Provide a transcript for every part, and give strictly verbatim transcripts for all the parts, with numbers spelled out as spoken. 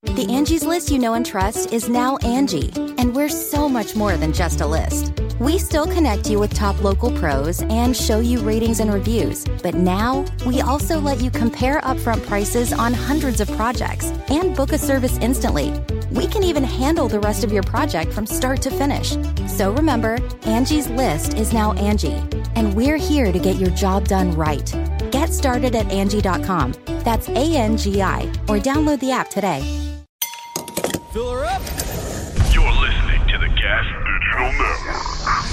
The Angie's List you know and trust is now Angie, and we're so much more than just a list. We still connect you with top local pros and show you ratings and reviews, but now we also let you compare upfront prices on hundreds of projects and book a service instantly. We can even handle the rest of your project from start to finish. So remember, Angie's List is now Angie, and we're here to get your job done right. Get started at Angie dot com. That's A N G I, or download the app today. Fill her up. You're listening to the Gas Digital Network.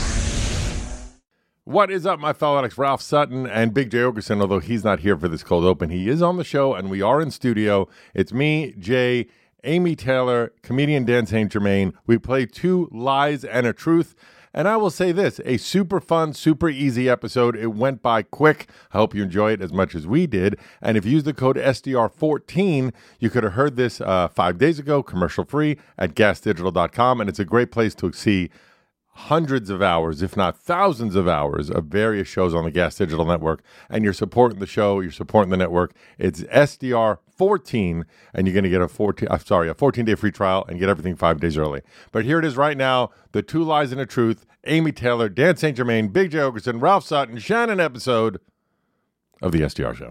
What is up, my fellow addicts? Ralph Sutton and Big Jay Oakerson. Although he's not here for this cold open, he is on the show, and we are in studio. It's me, Jay, Amy Taylor, comedian Dan Saint Germain. We play two lies and a truth. And I will say this, a super fun, super easy episode. It went by quick. I hope you enjoy it as much as we did. And if you use the code S D R fourteen, you could have heard this uh, five days ago, commercial free, at gas digital dot com. And it's a great place to see hundreds of hours, if not thousands of hours, of various shows on the Gas Digital Network. And you're supporting the show, you're supporting the network. It's S D R fourteen, and you're going to get a fourteen, uh, sorry, a fourteen-day free trial and get everything five days early. But here it is right now, the two lies and a truth, Amy Taylor, Dan Saint Germain, Big Jay Oakerson, Ralph Sutton, Shannon episode of the S D R Show.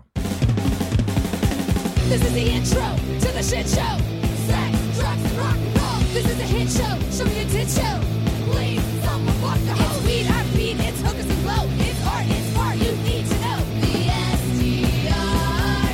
This is the intro to the shit show. Sex, drugs, and rock and roll. This is a hit show. Show me a tit show. Please, someone walk the hole. It's weed, our beat, it's hookers and blow. It's art, it's smart, you need to know. The S D R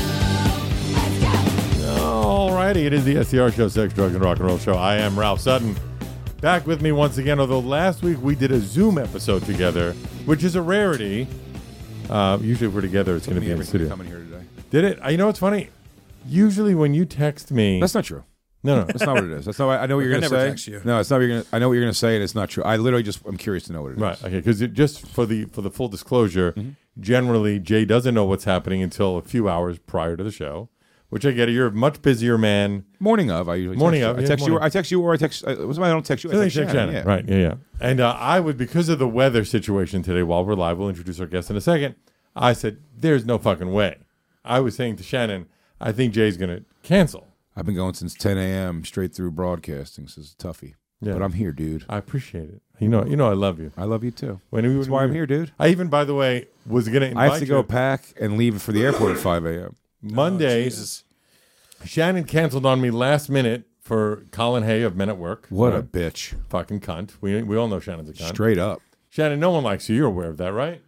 Show. Let's go. All righty, it is the S D R Show, Sex, Drugs, and Rock and Roll Show. I am Ralph Sutton. Back with me once again, although last week we did a Zoom episode together, which is a rarity. Uh, usually if we're together, it's going to be in the studio. Coming here today. Did it? You know what's funny? Usually when you text me... That's not true. No, no. That's not what it is. That's not. I know what you're I going to never say. text you. No, it's not. What you're gonna, I know what you're going to say, and it's not true. I literally just. I'm curious to know what it is. Right. Okay. Because just for the for the full disclosure, Mm-hmm. generally Jay doesn't know what's happening until a few hours prior to the show, which I get it. You're a much busier man. Morning of. I usually Morning text of, you. I yeah, text you. morning. Or I text you, or I text. Uh, what's my? I don't text you. I So text they text Shannon, Shannon. yeah. Right. Yeah. Yeah. And uh, I would, because of the weather situation today, while we're live, we'll introduce our guest in a second. I said, "There's no fucking way." I was saying to Shannon, "I think Jay's going to cancel." I've been going since ten a.m. straight through broadcasting. So it's a toughie. Yeah. But I'm here, dude. I appreciate it. You know, you know, I love you. I love you too. When we, That's why I'm here, dude. I even, by the way, was going to invite I have to go you. pack and leave for the airport at five a.m. Monday. Oh, Jesus. Shannon canceled on me last minute for Colin Hay of Men at Work. What a Right? bitch. fucking cunt. We we all know Shannon's a cunt. Straight up. Shannon, no one likes you. You're aware of that, right?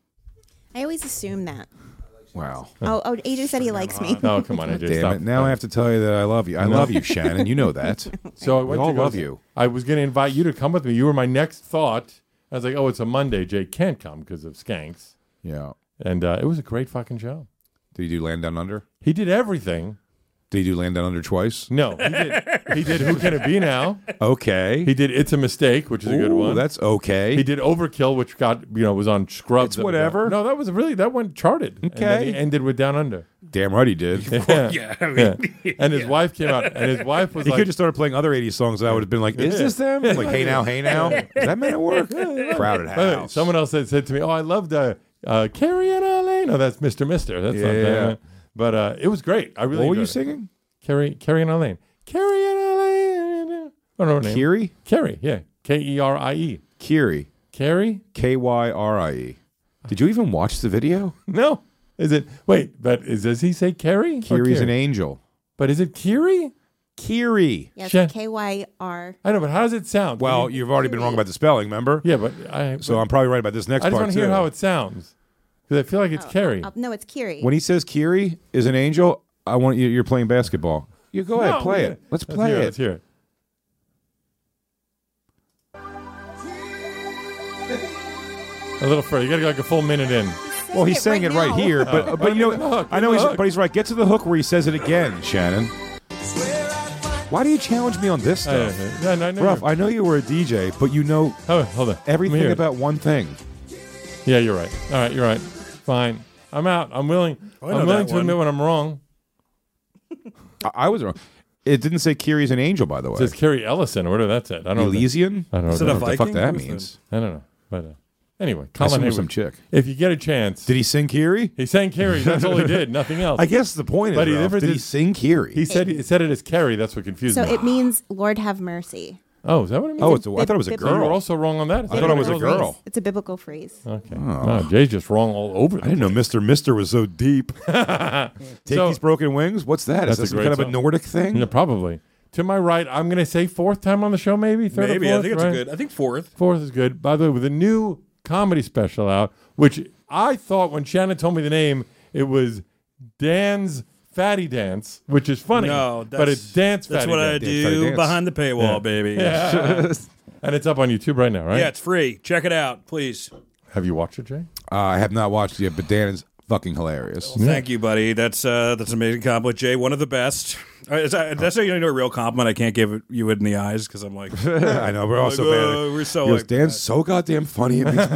I always assume that. Wow. Oh, oh, A J said he likes me. No, come on, A J. Damn stop. it. Now I have to tell you that I love you. I No. love you, Shannon. You know that. So I We went all to go love see- you. I was going to invite you to come with me. You were my next thought. I was like, oh, it's a Monday. Jay can't come because of skanks. Yeah. And uh, it was a great fucking show. Did you do Land Down Under? He did everything. Did you do Land Down Under twice? No, he did. He did Who Can It Be Now? Okay. He did It's a Mistake, which is a good Ooh, one. That's okay. He did Overkill, which got, you know, was on Scrubs. It's whatever. No, that was really, that went charted. And then Okay. he ended with Down Under. Damn right he did. Yeah. Yeah, I mean, Yeah. And his wife came out, and his wife was He like, could just started playing other eighties songs, and I would have been like, "Is this them?" Like, "Hey now, hey now." Is that Man at Work? Crowded By the way, house. someone else said, said to me, "Oh, I loved uh, uh, Carrie and Elaine." No, that's Mister Mister. That's not Yeah. that. But uh, it was great. I really. What were you enjoyed it. singing? Carrie, Carrie and Elaine. Carrie and Elaine. I don't know her name. Kiri? Carrie. Yeah. K E R I E. Kiri. Carrie? K Y R I E. Did you even watch the video? No. Is it? Wait. But is, does he say Carrie? or Kiri's an Carrie? angel. But is it Kiri? Kiri. Yes, Shan- K Y R. I know, but how does it sound? Well, Can you- you've already been wrong about the spelling, remember? yeah, but I. So but I'm probably right about this next I just part want to hear too. how it sounds because I feel like it's Carrie. Uh, no, it's Kiri. When he says Kiri is an angel, I want you. You're playing basketball. You go ahead, No, play yeah. it. Let's Let's play hear it. Let's hear it. A little further. You got to go like a full minute in. Well, he's it saying right it right now. here, but Oh. but you Get the know, hook, I know get he's the hook. but he's right. Get to the hook where he says it again, Shannon. Why do you challenge me on this Uh, stuff, yeah, no, I know Ralph? you're- I know you were a D J, but you know Oh, hold on. Let me everything hear it. about one thing. Yeah, you're right. All right, you're right. Fine. I'm out. I'm willing. Oh, I know I'm willing that to one. admit when I'm wrong. I, I was wrong. It didn't say Kiri's an angel, by the way. It says Carrie Ellison or whatever that's it. I don't know. Elysian. I don't know. Is it what a the- What the fuck Viking? that Who's means? I don't know. But uh, Anyway, I Colin assume it Haywood. was some chick. If you get a chance, Did he sing Kiri? he sang Carrie. That's all he did. Nothing else. I guess the point But is, he Ralph, never did he did- sing Kiri? He said he said it as Carrie. That's what confused So me. it means Lord have mercy. oh, is that what it means? oh, it's a, I thought it was a Bib- So you were girl. also wrong on that. I thought it was a Biblical girl. phrase. It's a biblical phrase. Okay. Oh, Jay's just wrong all over. I didn't know Mister Mister was so deep. Take So- these broken wings. What's that? Is That's a that some great kind of a song. Nordic thing? Yeah, probably. To my right, I'm going to say fourth time on the show, maybe third Maybe. or fourth. I think it's right? a good. I think fourth. Fourth is good. By the way, with a new comedy special out, which I thought when Shannon told me the name, it was Dan's Fatty Dance, which is funny. No, that's, but it's Dance That's Fatty what I Dance. Dance, Fatty do Dance. behind the paywall, Yeah. baby. Yeah. And it's up on YouTube right now, right? Yeah, it's free. Check it out, please. Have you watched it, Jay? Uh, I have not watched it yet, but Dan is fucking hilarious. Thank you, buddy. That's uh, that's an amazing compliment, Jay. One of the best. Uh, is that, that's how you know a real compliment. I can't give it, you it in the eyes because I'm like, I know, we're all so Like, bad. uh, we're so He goes, like Dan's that." so goddamn funny, it makes me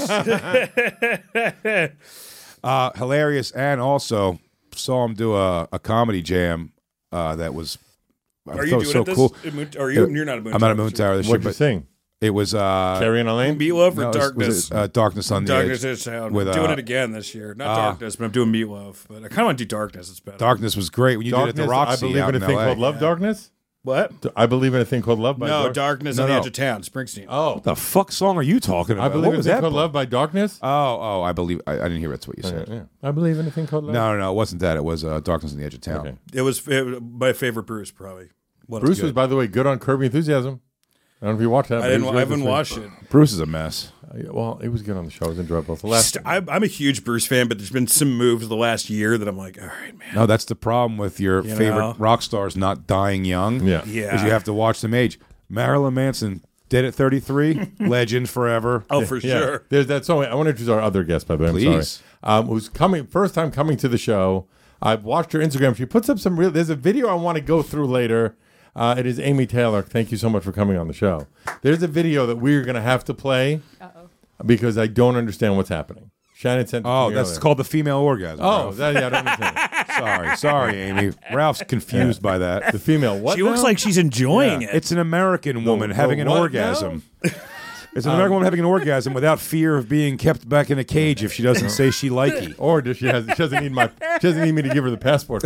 nervous. uh, hilarious, and also saw him do a, a comedy jam uh, that was, I Are thought you it was doing so it this? cool. at Moon, are you? You're not a Moon I'm not a Tower, Moon so- Tower this year, What'd you but sing? it was uh, Carrie on a Lane? Meatloaf or no, it was- Darkness? was it, uh, Darkness on the Darkness Edge. is sound. with, I'm doing uh, it again this year. Not uh, Darkness, but I'm doing Meatloaf. But I kind of want to do Darkness. It's better. Darkness was great when you Darkness, did it at the Roxy I believe out in a in thing L A. called Love, Darkness? What? I believe in a thing called Love by No, Dark- Darkness No, on the no. Edge of Town, Springsteen. Oh. What the fuck song are you talking about? I believe what in a was thing that? called book? Love by Darkness? Oh, oh, I believe. I, I didn't hear that's what you said. Yeah. I believe in a thing called Love. No, no, no, it wasn't that. It was uh, Darkness on the Edge of Town. Okay. It was it, my favorite Bruce, probably. What Bruce else? was, by the way, good on Curb Your Enthusiasm. I don't know if you watched that. I but he didn't. was I great haven't this week. Oh, watched it. Bruce is a mess. Uh, yeah, well, it was good on the show. It was enjoyable. The last, St- I'm, I'm a huge Bruce fan, but there's been some moves the last year that I'm like, all right, man. No, that's the problem with your You favorite know? rock stars not dying young. Yeah. Yeah. Because you have to watch them age. Marilyn Manson dead at thirty-three, legend forever. Oh, for yeah, sure. there's that song. I want to introduce our other guest, by the way. I'm Please. sorry. Um, who's coming, first time coming to the show. I've watched her Instagram. She puts up some real, there's a video I want to go through later. Uh, it is Amy Taylor. Thank you so much for coming on the show. There's a video that we're going to have to play because I don't understand what's happening. Shannon sent it to Oh, me that's earlier. called the female orgasm. Oh, Ralph. that, yeah, I don't understand. sorry, sorry, Amy. Ralph's confused by that. The female, what She looks now? like she's enjoying it. It's an American woman the having an what orgasm. It's an American woman having an orgasm without fear of being kept back in a cage if she doesn't say she likey. Or does she has she doesn't need my she doesn't need me to give her the passport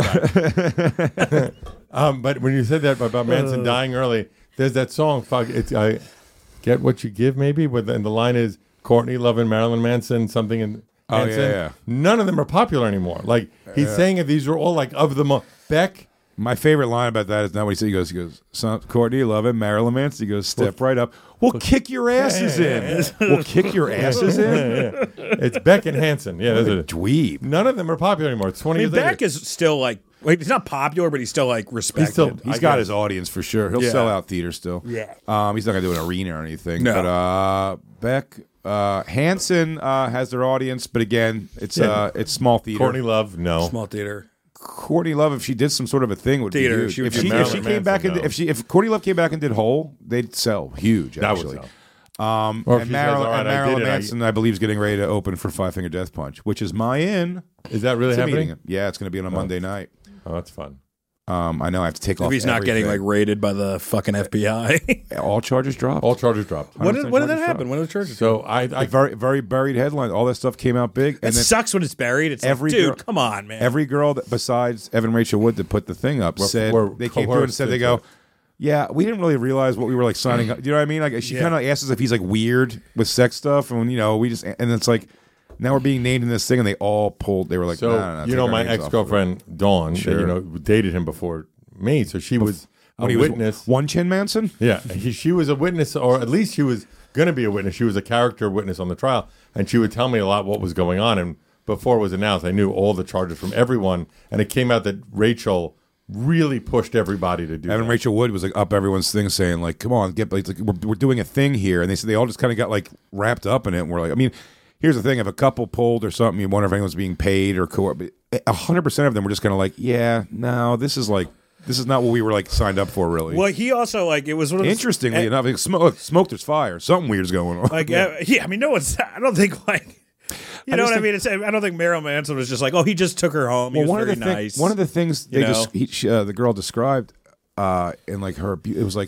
back. um, but when you said that about Manson dying early, there's that song. Fuck, it's I get what you give maybe. With and the line is Courtney Love and Marilyn Manson something and Oh, yeah, Manson. yeah. None of them are popular anymore. Like he's saying that these are all like of the mo- Beck. My favorite line about that is not what he said. He goes, he goes, Son, Courtney Love and Marilyn Manson. He goes, step right up. We'll kick your asses in. We'll kick your asses in. Yeah, it's Beck and Hanson. Yeah, those are, Dweeb. none of them are popular anymore. It's twenty I mean, years Beck later. is still like, like, he's not popular, but he's still like respected. He's still He's I got guess. his audience for sure. He'll Yeah. sell out theaters still. Yeah. Um, he's not gonna do an arena or anything. No. But uh, Beck, uh, Hanson uh, has their audience, but again, it's Yeah. uh, it's small theater. Courtney Love. No. small theater. Courtney Love, if she did some sort of a thing, would Theater, be huge. she would if do she, if Marilyn she came Manson, back and no. if she if Courtney Love came back and did Hole, they'd sell huge. That would Actually. sell. Um, Or if and she says, Marilyn, "All right, and I did Marilyn it, I- Manson, I, believe, is getting ready to open for Five Finger Death Punch, which is my in. Is that really It's a happening? meeting. Yeah, it's going to be on a Monday night. Oh, that's fun. Um, I know I have to take If off. he's not getting like everything. raided by the fucking F B I. all charges dropped. All charges dropped. when did, when did that charges happen? dropped. When did the charges? So I, I A very very buried headline. All that stuff came out big, It and then sucks when it's buried. It's every like, dude, girl- come on, man. every girl that besides Evan Rachel Wood that put the thing up Were- said were they came through and coerced said they into go, it. yeah, we didn't really realize what we were like signing up. Do you know what I mean? Like she Yeah. kind of asks us if he's like weird with sex stuff, and you know we just and it's like now we're being named in this thing, and they all pulled. They were like, So nah, nah, nah, you take know our my names off of it." ex girlfriend Dawn, Sure. that, you know, dated him before me, so she was a When he was witness. One Chin Manson. Yeah, he, she was a witness, or at least she was going to be a witness. She was a character witness on the trial, and she would tell me a lot what was going on. And before it was announced, I knew all the charges from everyone, and it came out that Rachel really pushed everybody to do Evan that. Rachel Wood was like up everyone's thing, saying like, "Come on, get like, like we're, we're doing a thing here," and they said they all just kind of got like wrapped up in it. And we're like, I mean, here's the thing: if a couple pulled or something, you wonder if anyone's being paid or co. A hundred percent of them were just kind of like, "Yeah, no, this is like, this is not what we were like signed up for, really." well, he also like it was one of those- Interestingly eh, enough, like, smoke, smoke, there's fire. Something weird's going on. Like yeah. yeah, I mean, no one's. I don't think like. You I know just what I think- mean? It's, I don't think Marilyn Manson was just like, oh, he just took her home. He well, was one of very the thing- nice. one of the things you they know? just he, she, uh, the girl described uh, in like her, abu- it was like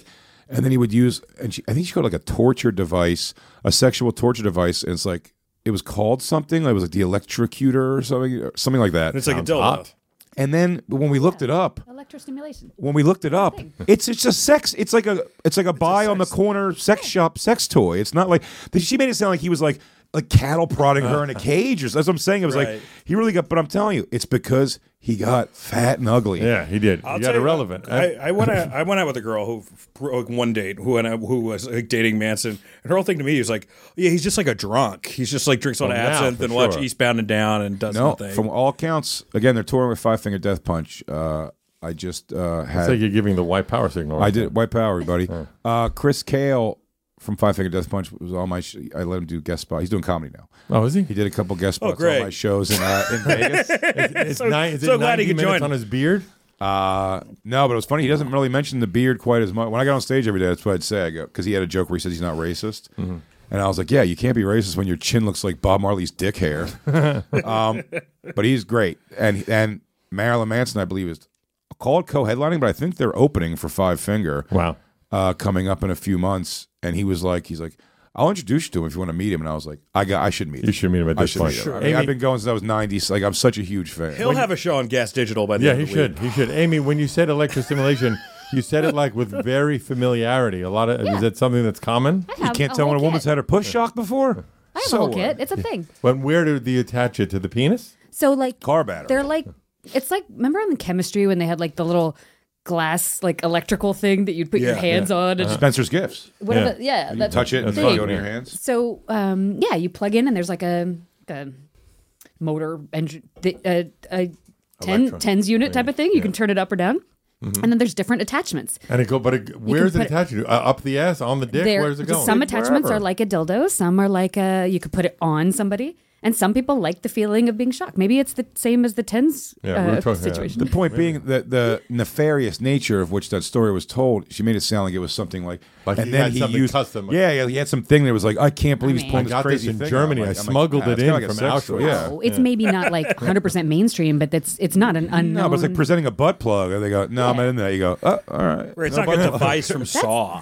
and then he would use, and she, I think she called it like a torture device, a sexual torture device, and it's like it was called something. It was like the electrocutor or something, or something like that. And it's like a Sounds dildo. hot. And then when we looked it up, Electrostimulation. when we looked it up, it's it's just sex. It's like a it's like a buy on the corner sex shop sex toy. It's not like she made it sound like he was like like cattle prodding her in a cage. Or that's what I'm saying. It was Right. like he really got. But I'm telling you, it's because he got fat and ugly. Yeah, he did. I'll he tell got you irrelevant. what, I, I went out, I went out with a girl who like, one date who went out, who was like dating Manson, and her whole thing to me was like, yeah, he's just like a drunk. He's just like drinks on Oh, now, absinthe for and watch sure. Eastbound and Down and does No, nothing. from all accounts, again, they're touring with Five Finger Death Punch. Uh, I just uh, It's had. like you're giving the white power signal. I did white power, everybody. Uh, Chris Kale from Five Finger Death Punch was on my. Sh- I let him do guest spot. He's doing comedy now. Oh, is he? He did a couple guest Oh, spots great. on my shows in uh, in Vegas. It's So- nine, is so it glad he ninety could minutes join. on his beard? Uh, no, but it was funny. He doesn't really mention the beard quite as much. When I got on stage every day, that's what I'd say. I go because he had a joke where he says he's not racist, Mm-hmm. and I was like, "Yeah, you can't be racist when your chin looks like Bob Marley's dick hair." um, but he's great, and and Marilyn Manson, I believe, is called co-headlining, but I think they're opening for Five Finger. Wow. Uh, coming up in a few months, and he was like, he's like, I'll introduce you to him if you want to meet him. And I was like, I got, I should meet him. You should meet him at I this should point. meet him. I Amy- mean, I've been going since I was ninety. So like, I'm such a huge fan. He'll have a show on Gas Digital by the Yeah, end he of the should. week. He should. Amy, when you said electrostimulation, you said it like with very familiarity. A lot of is that something that's common? I You have can't a tell when a whole woman's kit. had her push shock before. I have So a whole what? kit. It's a thing. When where do you attach it to the penis? So like Car battery. They're like it's like remember in chemistry when they had like the little glass like electrical thing that you'd put your Yeah, hands on and Spencer's Gifts. whatever. Yeah, You that touch it and That's it's fun. go to Yeah. your hands. So um, yeah, you plug in and there's like a, a motor engine, the- a, a ten, Electron. tens unit type of thing. You can turn it up or down, and then there's different attachments. And it go, but it, where's it put it- attached to? Uh, up the ass, on the dick? There, Where's it going? some attachments Wherever. are like a dildo. Some are like a you could put it on somebody, and some people like the feeling of being shocked. Maybe it's the same as the tens Yeah, we were uh, talking- yeah. situation. The point being that the nefarious nature of which that story was told, she made it sound like it was something like, Like and he then had he something used, custom. yeah, yeah, he had something that was like, I can't believe I he's mean- pulling I this got crazy this in thing Germany. out. I I'm like, smuggled ah, it it's in kinda like a from sex toy. Auschwitz. Yeah. Oh, it's maybe not like one hundred percent mainstream, but it's it's not an unknown. No, but it's like presenting a butt plug, and they go, "No, I'm not in there." You go, "Oh, all right." Right, it's No not like a butt plug. device from Saw.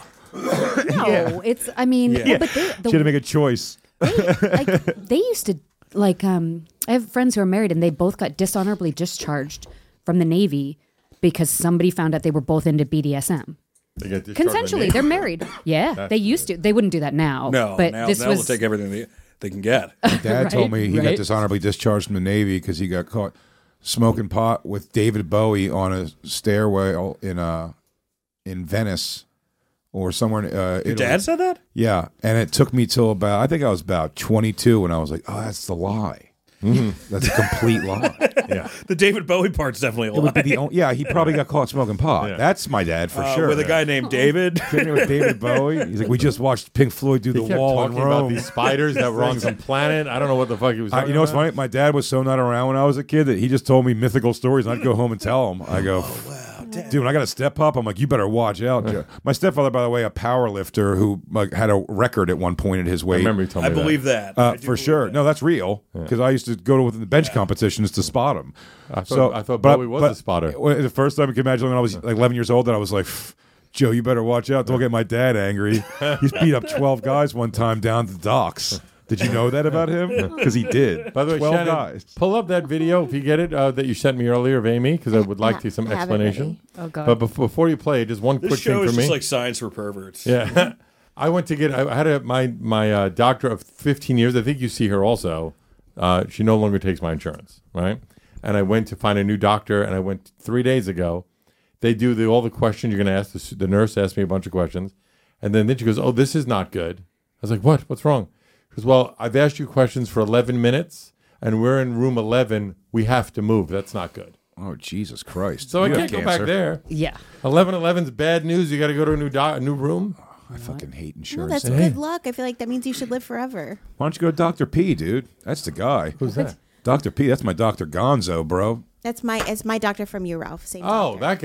no, it's. I mean, Yeah. but they, She had to the, make a choice. like, they used to like. Um, I have friends who are married, and they both got dishonorably discharged from the Navy because somebody found out they were both into B D S M. They get discharged by Consensually, neighbor. they're married. Yeah, they used to. They wouldn't do that now. No, but now, this now was they'll take everything they, they can get. Dad told Right, me he got right. dishonorably discharged from the Navy because he got caught smoking pot with David Bowie on a stairway in uh in Venice or somewhere. In, uh, Your Italy. dad said that? Yeah, and it took me till about I think I was about twenty-two when I was like, "Oh, that's the lie. That's a complete lie." Yeah. The David Bowie part's definitely a It would lie. be the only, yeah, he probably got caught smoking pot. Yeah. That's my dad for Uh, sure. with a guy named David. Sitting with David Bowie. He's like, we just watched Pink Floyd do He the kept wall in talking about Rome. these spiders that were on some planet. I don't know what the fuck he was I, talking you know what's about. funny? My dad was so not around when I was a kid that he just told me mythical stories, and I'd go home and tell him. I go, dude, when I got a step up, I'm like, you better watch out. Joe." My stepfather, by the way, a power lifter who like, had a record at one point at his I weight. remember you telling I me that. believe that. Uh, I do for believe sure. that. No, that's real. Because I used to go to the bench competitions to spot him. I thought- I thought but- Bowie was but a spotter. when- The first time I could imagine when I was like eleven years old, that I was like, "Pff, Joe, you better watch out. Don't get my dad angry. He's beat up twelve guys one time down the docks. Did you know that about him? Because he did. By the way, twelve Shannon, guys. pull up that video if you get it uh, that you sent me earlier of Amy because I would like to some I have it explanation. Oh, God. But bef- before you play, just one This quick show thing is for just me. like science for perverts. Yeah, I went to get. I had a, my my uh, doctor of fifteen years. I think you see her also. Uh, she no longer takes my insurance, right? And I went to find a new doctor, and I went three days ago. They do the, all the questions you're going to ask. The, s- the nurse asked me a bunch of questions, and then then she goes, "Oh, this is not good." I was like, "What? What's wrong?" She goes, "Well, I've asked you questions for eleven minutes, and we're in room eleven. We have to move. That's not good." Oh, Jesus Christ. So I You can't have go back cancer. there. yeah. eleven eleven's bad news. You got to go to a new do- a new room. I fucking hate No, insurance. that's good luck. I feel like that means you should live forever. Why don't you go to Doctor P, dude? That's the guy. Who's that? Doctor P, that's my Doctor Gonzo, bro. That's my it's my doctor from you, Ralph. Same Oh, doctor. that guy.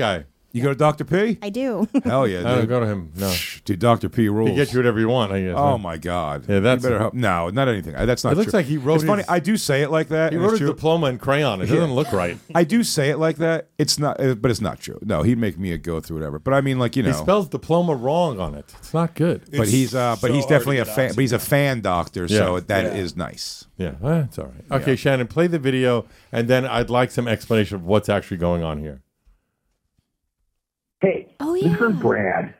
You go to Doctor P? I do. Hell yeah, I don't dude. go to him. No. Dude, Doctor P rules. He gets you whatever you want, I guess. Oh huh? my God! Yeah, that's- You better help. No, not anything. Uh, That's not. It looks true. like he wrote It's funny. his- I do say it like that. He and wrote it's his true. diploma in crayon. It Yeah. doesn't look right. I do say it like that. It's not, uh, but it's not true. No, he'd make me go through whatever. But I mean, like you He know, spells diploma wrong on it. It's not good. but It's he's uh, but so he's hard to definitely a get fan. out But he's a fan doctor, so Yeah. that is Yeah. nice. Yeah, well, it's all right. Okay, Shannon, play the video, and then I'd like some explanation of what's actually going on here. Hey, Oh, yeah. listen, Brad.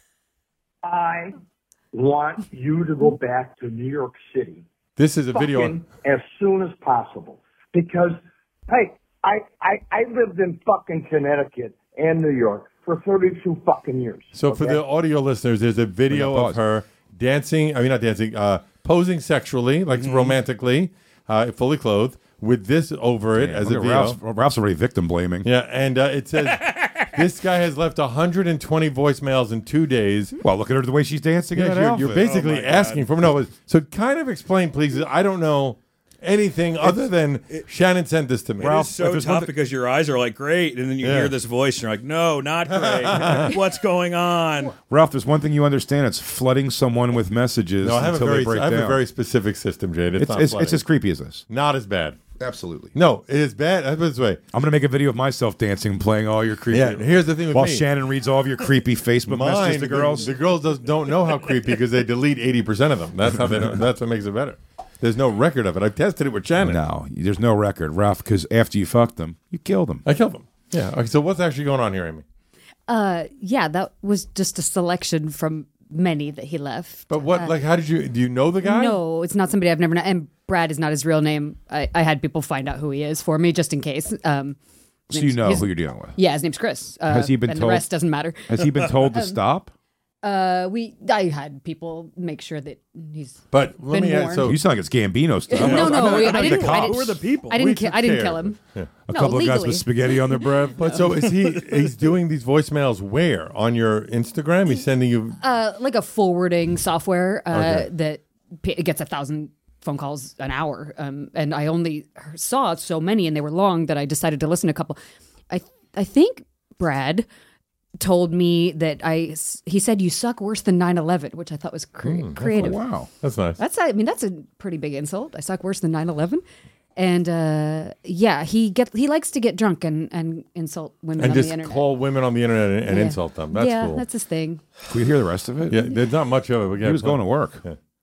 I want you to go back to New York City This is a video. fucking as soon as possible. Because, hey, I, I, I lived in fucking Connecticut and New York for thirty-two fucking years. So for okay? the audio listeners, there's a video Wait, no, of her dancing. I mean, not dancing, uh, posing sexually, like Mm-hmm. romantically, uh, fully clothed, with this over it Yeah, as look a at video. Ralph's, Ralph's already victim blaming. Yeah, and uh, it says this guy has left one hundred twenty voicemails in two days. Well, look at her the way she's dancing. in Yeah, that you're, you're outfit. basically Oh my God. asking for no. So kind of explain, please. I don't know anything other than Shannon sent this to me. It is if so there's one tough thi- because your eyes are like great, and then you Yeah. hear this voice, and you're like, no, not great. What's going on? Ralph, there's one thing you understand. It's flooding someone with messages No, I have a until very, they break I have down. a very specific system, Jade. It's, it's, not it's, flooding. it's as creepy as this. Not as bad. Absolutely. No, it is bad. Let's put it this way. I'm gonna make a video of myself dancing and playing all your creepy. Yeah, here's the thing with While me. Shannon reads all of your creepy Facebook Mine, messages to girls. The, the girls does, don't know how creepy because they delete eighty percent of them. That's how they. That's what makes it better. There's no record of it. I've tested it with Shannon. No, there's no record, Ralph. Because after you fucked them, you killed them. I killed them. Yeah. Okay. So what's actually going on here, Amy? Uh, yeah, that was just a selection from many that he left. But what? like, how did you? Do you know the guy? No, it's not somebody I've never known. And Brad is not his real name. I, I had people find out who he is for me just in case. Um, So you know his- who you're dealing with. Yeah, his name's Chris. Uh, Has he been and told- the rest doesn't matter. Has he been told to stop? Uh, we I had people make sure that he's. But let Been me ask. warned. So You sound like it's Gambino stuff. No, no, I'm not- I I'm not the didn't. I cops. didn't Who are the people? I We didn't. Ki- took I didn't care kill of him. it. Yeah. A No, couple of guys legally. with spaghetti on their breath. But so is he? He's doing these voicemails where on your Instagram? He's sending you. Uh, like a forwarding software uh, Okay. that p- it gets a thousand phone calls an hour. Um, and I only saw so many, and they were long that I decided to listen to a couple. I I think Brad told me that I. He said you suck worse than nine eleven, which I thought was cre- creative. Wow. That's nice. That's I mean that's a pretty big insult. I suck worse than nine eleven. And uh, yeah, he get he likes to get drunk and, and insult women and on just the internet. call women on the internet and, and Yeah. insult them. That's yeah, cool. that's his thing. Can we hear the rest of it? yeah, there's not much of it. We He was going to work.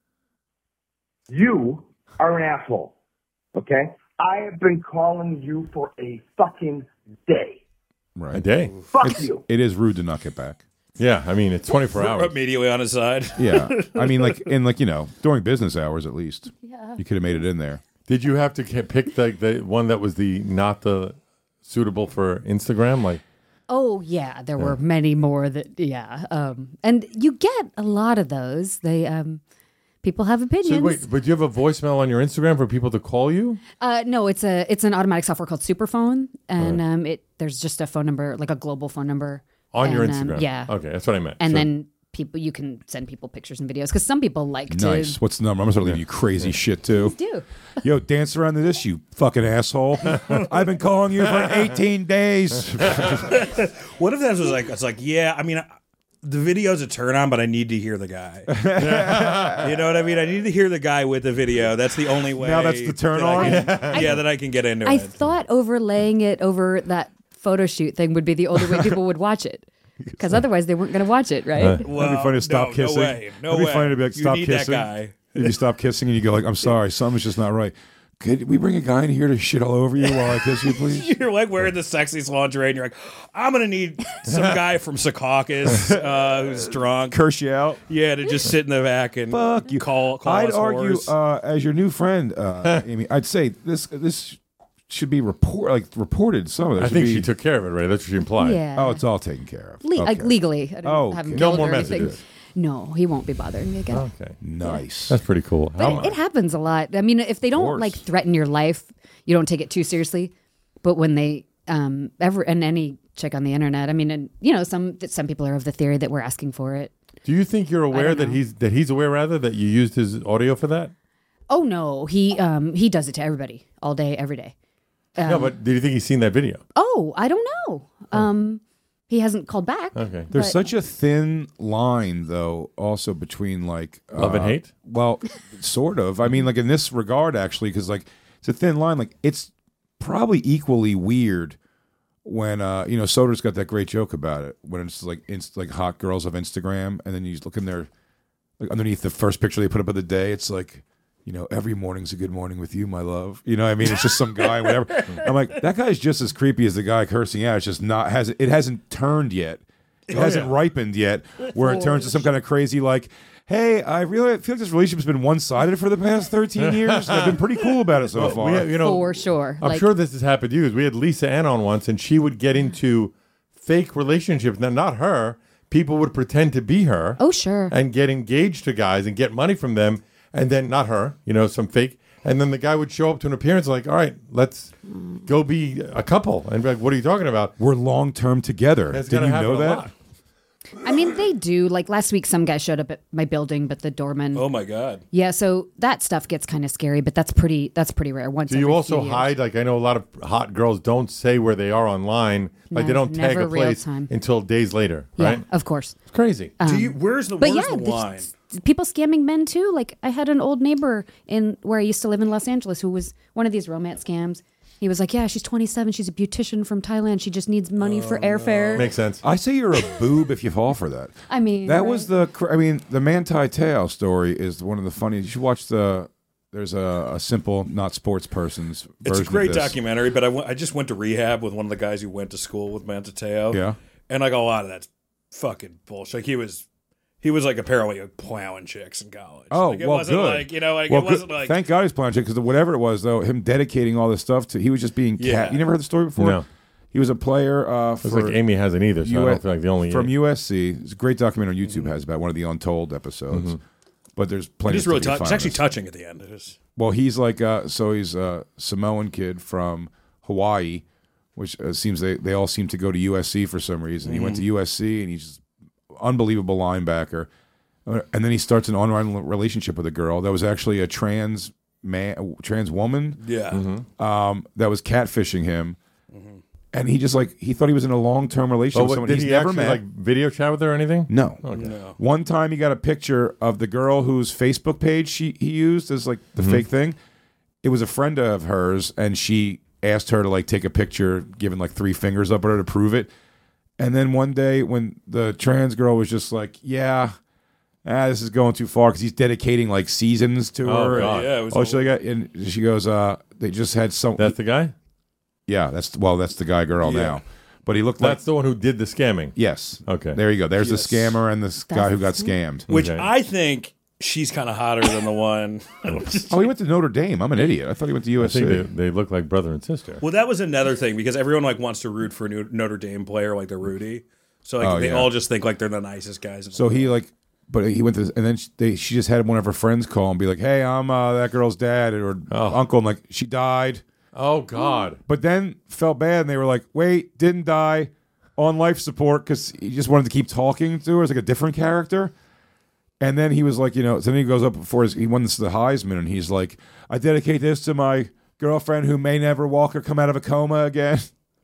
You are an asshole. Okay? I have been calling you for a fucking day. Right. a day. Fuck It's, you. it is rude to not get back. Yeah, I mean it's twenty-four hours. Immediately on his side. Yeah. I mean, like, in, like, you know, during business hours at least. Yeah. You could have made it in there. Did you have to ca- pick the the one that was the not the suitable for Instagram? Like, Oh yeah, there were many more that yeah. Um, and you get a lot of those. They um, people have opinions. so wait, but do you have a voicemail on your Instagram for people to call you? Uh, no, it's a it's an automatic software called Superphone, and um, it there's just a phone number, like a global phone number On your and, um, Instagram? yeah. Okay, that's what I meant. And So- then people, you can send people pictures and videos because some people like Nice. to What's the number? I'm going to start leaving you crazy shit, too. do. Yo, dance around to this, you fucking asshole. I've been calling you for eighteen days. What if that was like, it's like, yeah, I mean, I- the video's a turn on, but I need to hear the guy. You know what I mean? I need to hear the guy with the video. That's the only way. Now that's the turn that I on? can- yeah, that I can get into I it. thought overlaying it over that photo shoot thing would be the only way people would watch it, because otherwise they weren't going to watch it, right? Well, That'd be funny to stop no, kissing. No way. No That'd be way. funny to be like, You stop need kissing. that guy. If you stop kissing and you go like, I'm sorry, something's just not right. Could we bring a guy in here to shit all over you while I kiss you, please? You're like wearing the sexiest lingerie, and you're like, I'm gonna need some guy from Secaucus uh, who's drunk. Curse you out. Yeah, to just sit in the back and Fuck you. call. call I'd us argue, whores. uh, as your new friend, uh, Amy, I'd say this this should be report like reported. Some of it. I should think be, she took care of it, right? That's what she implied. Yeah. Oh, it's all taken care of. Le- like Okay. legally. I didn't Oh, have him okay. No killed more or anything. messages. No, he won't be bothering me again. Okay, Nice. that's pretty cool. But How- it, it happens a lot. I mean, if they don't course. like threaten your life, you don't take it too seriously. But when they um ever and any chick on the internet, I mean, and you know, some some people are of the theory that we're asking for it. Do you think you're aware don't that know. he's that he's aware rather that you used his audio for that? Oh no, he um he does it to everybody all day, every day. no, but do you think he's seen that video? Oh, I don't know. Um, he hasn't called back. Okay. There's but- such a thin line, though, also between like Love and uh, hate? Well, sort of. I mean, like in this regard, actually, because like it's a thin line. Like it's probably equally weird when uh, you know Soder's got that great joke about it when it's like inst- like hot girls of Instagram, and then you just look in there, like underneath the first picture they put up of the day, it's like. You know, every morning's a good morning with you, my love. You know what I mean? It's just some guy, whatever. I'm like, that guy's just as creepy as the guy cursing out. It's just not, has it hasn't turned yet. It Oh, hasn't yeah. ripened yet where it turns to some kind of crazy, like, hey, I really feel like this relationship's been one-sided for the past thirteen years. And I've been pretty cool about it so far. We have- you know, For sure. I'm Like- sure this has happened to you. 'Cause we had Lisa Ann on once, and she would get into fake relationships. Now, not her. People would pretend to be her. Oh, sure. And get engaged to guys and get money from them. And then, not her, you know, some fake. And then the guy would show up to an appearance like, all right, let's go be a couple. And be like, what are you talking about? We're long-term together. That's Did gonna you happen know a that? lot. I mean, they do. Like last week, some guy showed up at my building, but the doorman. Oh my God. Yeah, so that stuff gets kind of scary, but that's pretty. That's pretty rare. Once. Do you every also few years. hide? Like, I know a lot of hot girls don't say where they are online. Like, No, they don't tag never a real place time. until days later, Yeah, right? of course. It's crazy. Do you? Where's the But where's yeah, the there's line? s- people scamming men too. Like I had an old neighbor in where I used to live in Los Angeles who was one of these romance scams. He was like, "Yeah, she's twenty-seven. She's a beautician from Thailand. She just needs money for airfare." Makes sense. I say you're a boob if you fall for that. I mean, That right? was the. cr- I mean, the Manti Te'o story is one of the funniest. You should watch the. There's a, a simple, not sports person's It's version a great of this. documentary, but I went- I just went to rehab with one of the guys who went to school with Manti Te'o. Yeah. And like a lot of that's fucking bullshit. Like he was, he was like apparently like plowing chicks in college. Oh, like, it well, wasn't good. like you know, like well, it wasn't good. like Thank God he's playing because whatever it was, though, him dedicating all this stuff to, he was just being. Yeah. Cat. You never heard the story before? No. He was a player uh, It's for like Amy hasn't either, so I U- don't feel like the only from U S C. It's a great documentary on YouTube Mm-hmm. has about one of the untold episodes. Mm-hmm. But there's it plenty. is of really stuff you touching. It's find on actually this. touching at the end. It is. Well, he's like, uh, so he's a Samoan kid from Hawaii, which uh, seems they, they all seem to go to U S C for some reason. He went to U S C and he's just unbelievable linebacker. Uh, And then he starts an online relationship with a girl that was actually a trans man, trans woman. Yeah. Um, that was catfishing him. And he just like, he thought he was in a long-term relationship Oh, with what, someone did he's he never actually met. like video chat with her or anything? No. No. One time he got a picture of the girl whose Facebook page she he used as like the fake thing. It was a friend of hers, and she asked her to like take a picture, giving like three fingers up at her to prove it. And then one day when the trans girl was just like, yeah, ah, this is going too far because he's dedicating like seasons to Oh, her. God. And, Yeah, it was oh, all- so they got, and she goes, uh, they just had some. That's the guy? yeah, that's well, that's the guy girl Yeah. now. But he looked like That's the one who did the scamming. yes. Okay. There you go. There's Yes. the scammer and this guy who got scammed. Which Okay. I think she's kind of hotter than the one. Oh, he went to Notre Dame. I'm an idiot. I thought he went to I U S C. think they, they look like brother and sister. Well, that was another thing because everyone like wants to root for a New- Notre Dame player like they're Rudy. So like Oh, they yeah. all just think like they're the nicest guys. In the So he world. like, but he went to, and then she, they, she just had one of her friends call and be like, "Hey, I'm uh, that girl's dad or Oh. uncle." I'm like, she died, Oh, God. but then felt bad, and they were like, "Wait, didn't die, on life support," because he just wanted to keep talking to her as like a different character. And then he was like, you know, so then he goes up before his, he won this the Heisman, and he's like, "I dedicate this to my girlfriend who may never walk or come out of a coma again."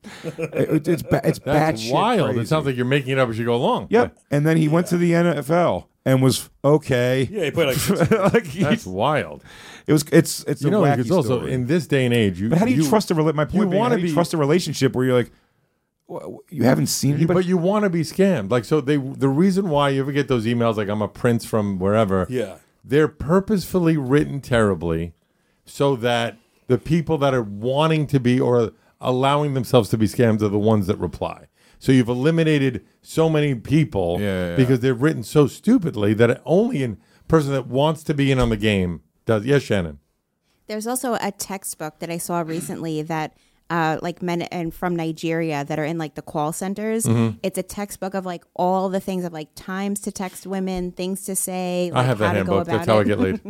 it, it's ba- it's That's batshit wild. crazy. It sounds like you're making it up as you go along. Yep. And then he went to the N F L and was okay. yeah, he played like like he- That's wild. it was. It's it's You a know, wacky it's also story. in this day and age. You, but how do you, trust a rela- my you point? being, wanna how do you be- trust a relationship where you're like, "Wha- you haven't seen anybody. But you want to be scammed. Like, so they, the reason why you ever get those emails, like, I'm a prince from wherever, yeah. they're purposefully written terribly so that the people that are wanting to be or allowing themselves to be scammed are the ones that reply. So you've eliminated so many people Yeah, yeah, yeah. because they're written so stupidly that only a person that wants to be in on the game does. Yes, Shannon. There's also a textbook that I saw recently that uh, like men and from Nigeria that are in like the call centers. Mm-hmm. It's a textbook of like all the things of like times to text women, things to say. Like, I have that how to go handbook. about That's how I it. get laid.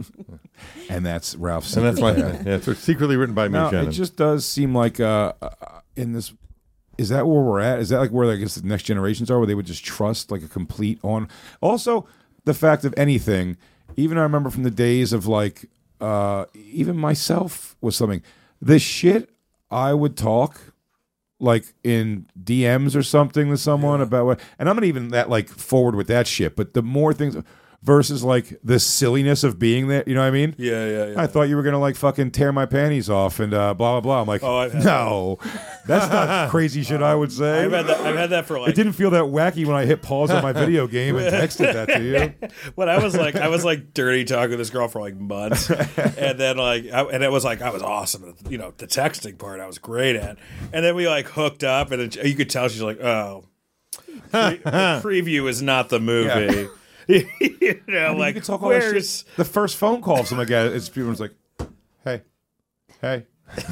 and that's Ralph's. And that's my, secret. yeah, it's secretly written by me, No, Shannon. it just does seem like uh, uh, in this. Is that where we're at? Is that like where I guess the next generations are, where they would just trust like a complete on? Also, the fact of anything. Even I remember from the days of like, uh, even myself was something. The shit I would talk, like in D Ms or something to someone yeah. about what, and I'm not even that like forward with that shit. But the more things versus like the silliness of being there, you know what I mean? Yeah, yeah, yeah. I thought you were gonna like fucking tear my panties off and uh, blah blah blah. I'm like, oh, no, that. that's not crazy shit. I would say. I've had that. I've had that for like. It didn't feel that wacky when I hit pause on my video game and texted that to you. When I was like, I was like dirty talking to this girl for like months, and then like, I, and it was like I was awesome. At, you know, the texting part I was great at, and then we like hooked up, and it, you could tell she's like, oh, pre- the preview is not the movie. Yeah. you know, I mean, like, you can talk all where's that shit. The first phone call from a guy, it's people's like, hey, hey.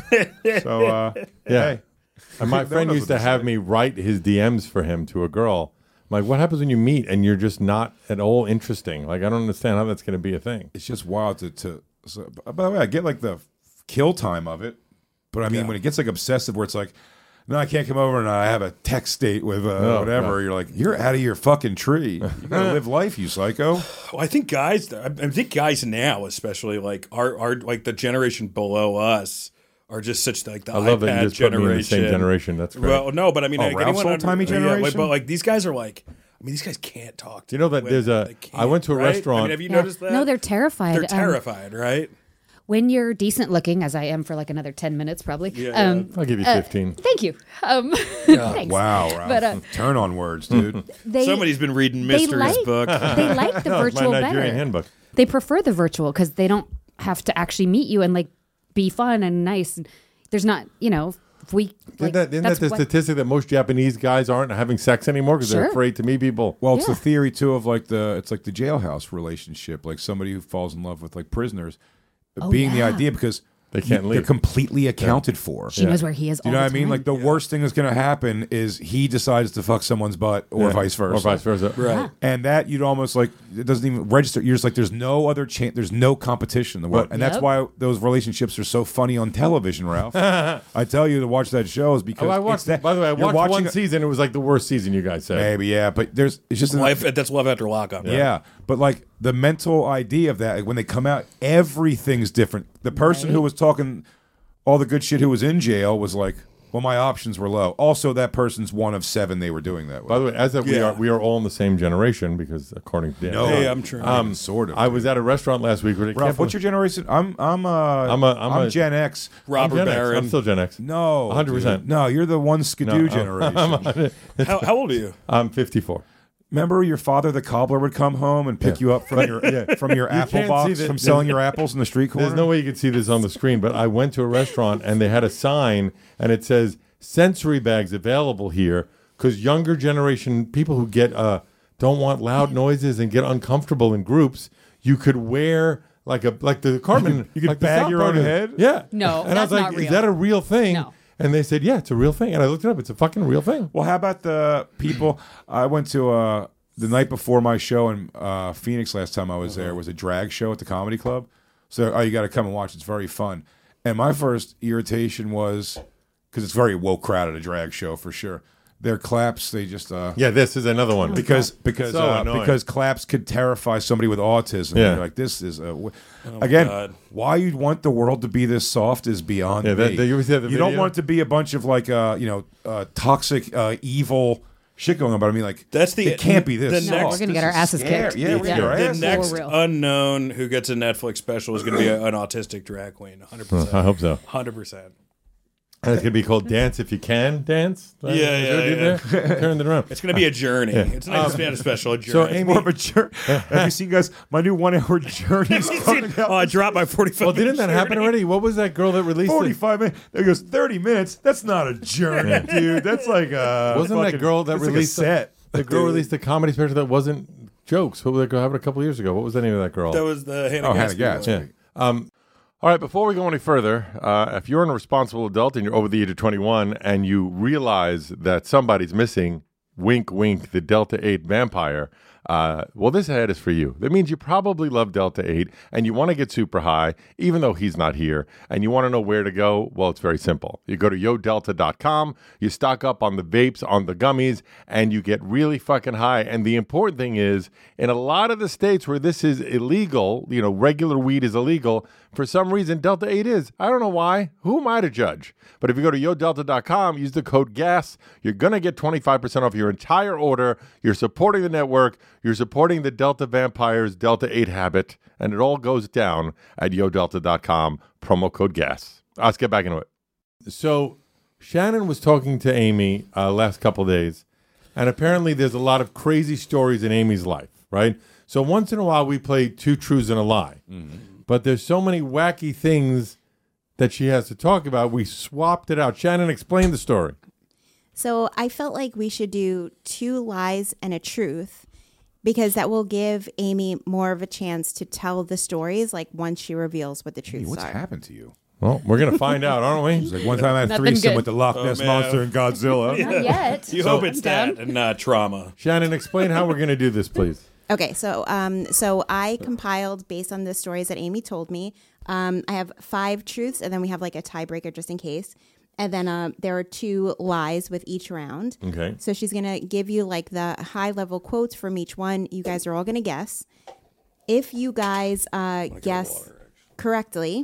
So, uh, yeah. Hey. And my friend used to have me write his D Ms for him to a girl. I'm like, what happens when you meet and you're just not at all interesting? Like, I don't understand how that's going to be a thing. It's just wild to. to so, by the way, I get like the kill time of it, but I mean, yeah. when it gets like obsessive where it's like, no, I can't come over and I have a text date with uh, no, whatever. No. You're like, you're out of your fucking tree. You gotta live life, you psycho. Well, I think guys, I think guys now, especially like are are like the generation below us, are just such like the I love iPad that you just generation. Put me in the same generation. That's great. Well, no, but I mean, oh, like, Ralph's anyone old-timey generation. Yeah, but like these guys are like, I mean, these guys can't talk. To you know that women. there's a. I went to a right? restaurant. I mean, have you Yeah. noticed that? No, they're terrified. They're Um, terrified, right? When you're decent looking, as I am for like another ten minutes probably. Yeah, um, yeah. I'll give you uh, fifteen. Thank you. Um, thanks. Wow, Ralph. But, uh, turn on words, dude. They, Somebody's been reading they Mister's like, book. They like the No, it's virtual my Nigerian better. handbook. They prefer the virtual because they don't have to actually meet you and like be fun and nice. And there's not, you know, if we. Isn't Like, that, isn't that that's the what- statistic that most Japanese guys aren't having sex anymore because Sure. they're afraid to meet people? Well, it's Yeah. the theory too of like the it's like the jailhouse relationship, like somebody who falls in love with like prisoners, Oh, being the yeah. idea because They can't you- leave. They're completely accounted for. She knows where he is. Do you all know the what I mean? time. Like the worst thing that's going to happen is he decides to fuck someone's butt, or Yeah. vice versa, Or vice versa. Right. And that you'd almost like it doesn't even register. You're just like, there's no other chance. There's no competition in the world, Right. and that's Yep. why those relationships are so funny on television, Ralph. I tell you to watch that show is because Oh, I it's watched. that, By the way, I you're watched watching one a- season. It was like the worst season you guys said. Maybe yeah, but there's it's just an, Life, that's love after lockup. yeah. But like the mental idea of that, like, when they come out, everything's different. The person Right. who was talking all the good shit who was in jail was like, well, my options were low. Also, that person's one of seven they were doing that with. By the way, as of we Yeah. are, we are all in the same generation because according to Dan, No. Hey, I'm trying. Um, sort of. I was at a restaurant last week where they Ralph, kept what's your generation? I'm I'm uh I'm a- I'm a- Gen X. Robert I'm Gen X. Barron. I'm still Gen X. No, one hundred percent. dude. No, you're the one skidoo No, generation. I'm, how, how old are you? I'm fifty-four. Remember, your father, the cobbler, would come home and pick Yeah. you up from your Yeah. from your You apple can't see box that- from selling your apples in the street corner. There's no way you could see this on the screen, but I went to a restaurant and they had a sign and it says sensory bags available here because younger generation people who get uh don't want loud noises and get uncomfortable in groups, you could wear like a like the Cartman. you could like the bag South your Park own is- head? Yeah. No, and I was that's like, not is real. that a real thing? No. And they said, yeah, it's a real thing. And I looked it up. It's a fucking real thing. Well, how about the people? I went to uh, the night before my show in uh, Phoenix last time I was there was a drag show at the comedy club. So oh, you got to come and watch. It's very fun. And my first irritation was because it's very woke crowded, a drag show for sure. Their claps, they just uh, Yeah, this is another one. because because So uh, annoying. because claps could terrify somebody with autism. Yeah. You're like this is a w- again. God. Why you'd want the world to be this soft is beyond Yeah, that- me. that- you ever see that you don't video? want it to be a bunch of like uh, you know uh, toxic uh, evil shit going on. But I mean, like That's the- it can't be this. the soft. next- No, we're gonna This get our is asses scary. kicked. Yeah, we're Yeah. gonna get our The asses next kicked. real. unknown who gets a Netflix special is going to be a, an autistic drag queen. one hundred percent. I hope so. one hundred percent. And it's going to be called Dance If You Can Dance. Yeah, yeah, yeah. Turn it around. It's going to be a journey. It's not just a special, a journey. So, It's Amy, more of a journey. Have you seen, guys? My new one-hour journey is coming oh, out. I dropped my forty-five. well, didn't that happen already? What was that girl that released it? Forty-five minutes. There goes thirty minutes. That's not a journey, dude. That's like a Wasn't that fucking- girl that that's like a released set? The girl released a comedy special that wasn't jokes. What was that girl happened a couple years ago? What was the name of that girl? That was the Hannah Oh, Hannah Gadsby Gadsby. one. Yeah. Um, all right, before we go any further, uh, if you're an responsible adult and you're over the age of twenty-one and you realize that somebody's missing, wink, wink, the Delta eight vampire, Uh, well, this ad is for you. That means you probably love Delta eight and you want to get super high, even though he's not here, and you want to know where to go. Well, it's very simple. You go to yo delta dot com, you stock up on the vapes, on the gummies, and you get really fucking high. And the important thing is, in a lot of the states where this is illegal, you know, regular weed is illegal, for some reason, Delta eight is. I don't know why. Who am I to judge? But if you go to yo delta dot com, use the code GAS, you're going to get twenty-five percent off your entire order. You're supporting the network. You're supporting the Delta Vampires Delta eight habit. And it all goes down at yo delta dot com, promo code GAS. Let's get back into it. So Shannon was talking to Amy uh, last couple days, and apparently there's a lot of crazy stories in Amy's life, right? So once in a while we play Two Truths and a Lie. Mm-hmm. But there's so many wacky things that she has to talk about. We swapped it out. Shannon, explain the story. So I felt like we should do two lies and a truth because that will give Amy more of a chance to tell the stories, like once she reveals what the truths What's are. happened to you? Well, we're going to find out, aren't we? It's like one time I had Nothing threesome good. with the Loch Oh, Ness man. Monster and Godzilla. Not yet. You So- hope it's I'm down. that and not trauma. Shannon, explain how we're going to do this, please. Okay, so um, so I compiled based on the stories that Amy told me. Um, I have five truths, and then we have like a tiebreaker just in case. And then uh, there are two lies with each round. Okay. So she's gonna give you like the high level quotes from each one. You guys are all gonna guess. If you guys uh, guess correctly,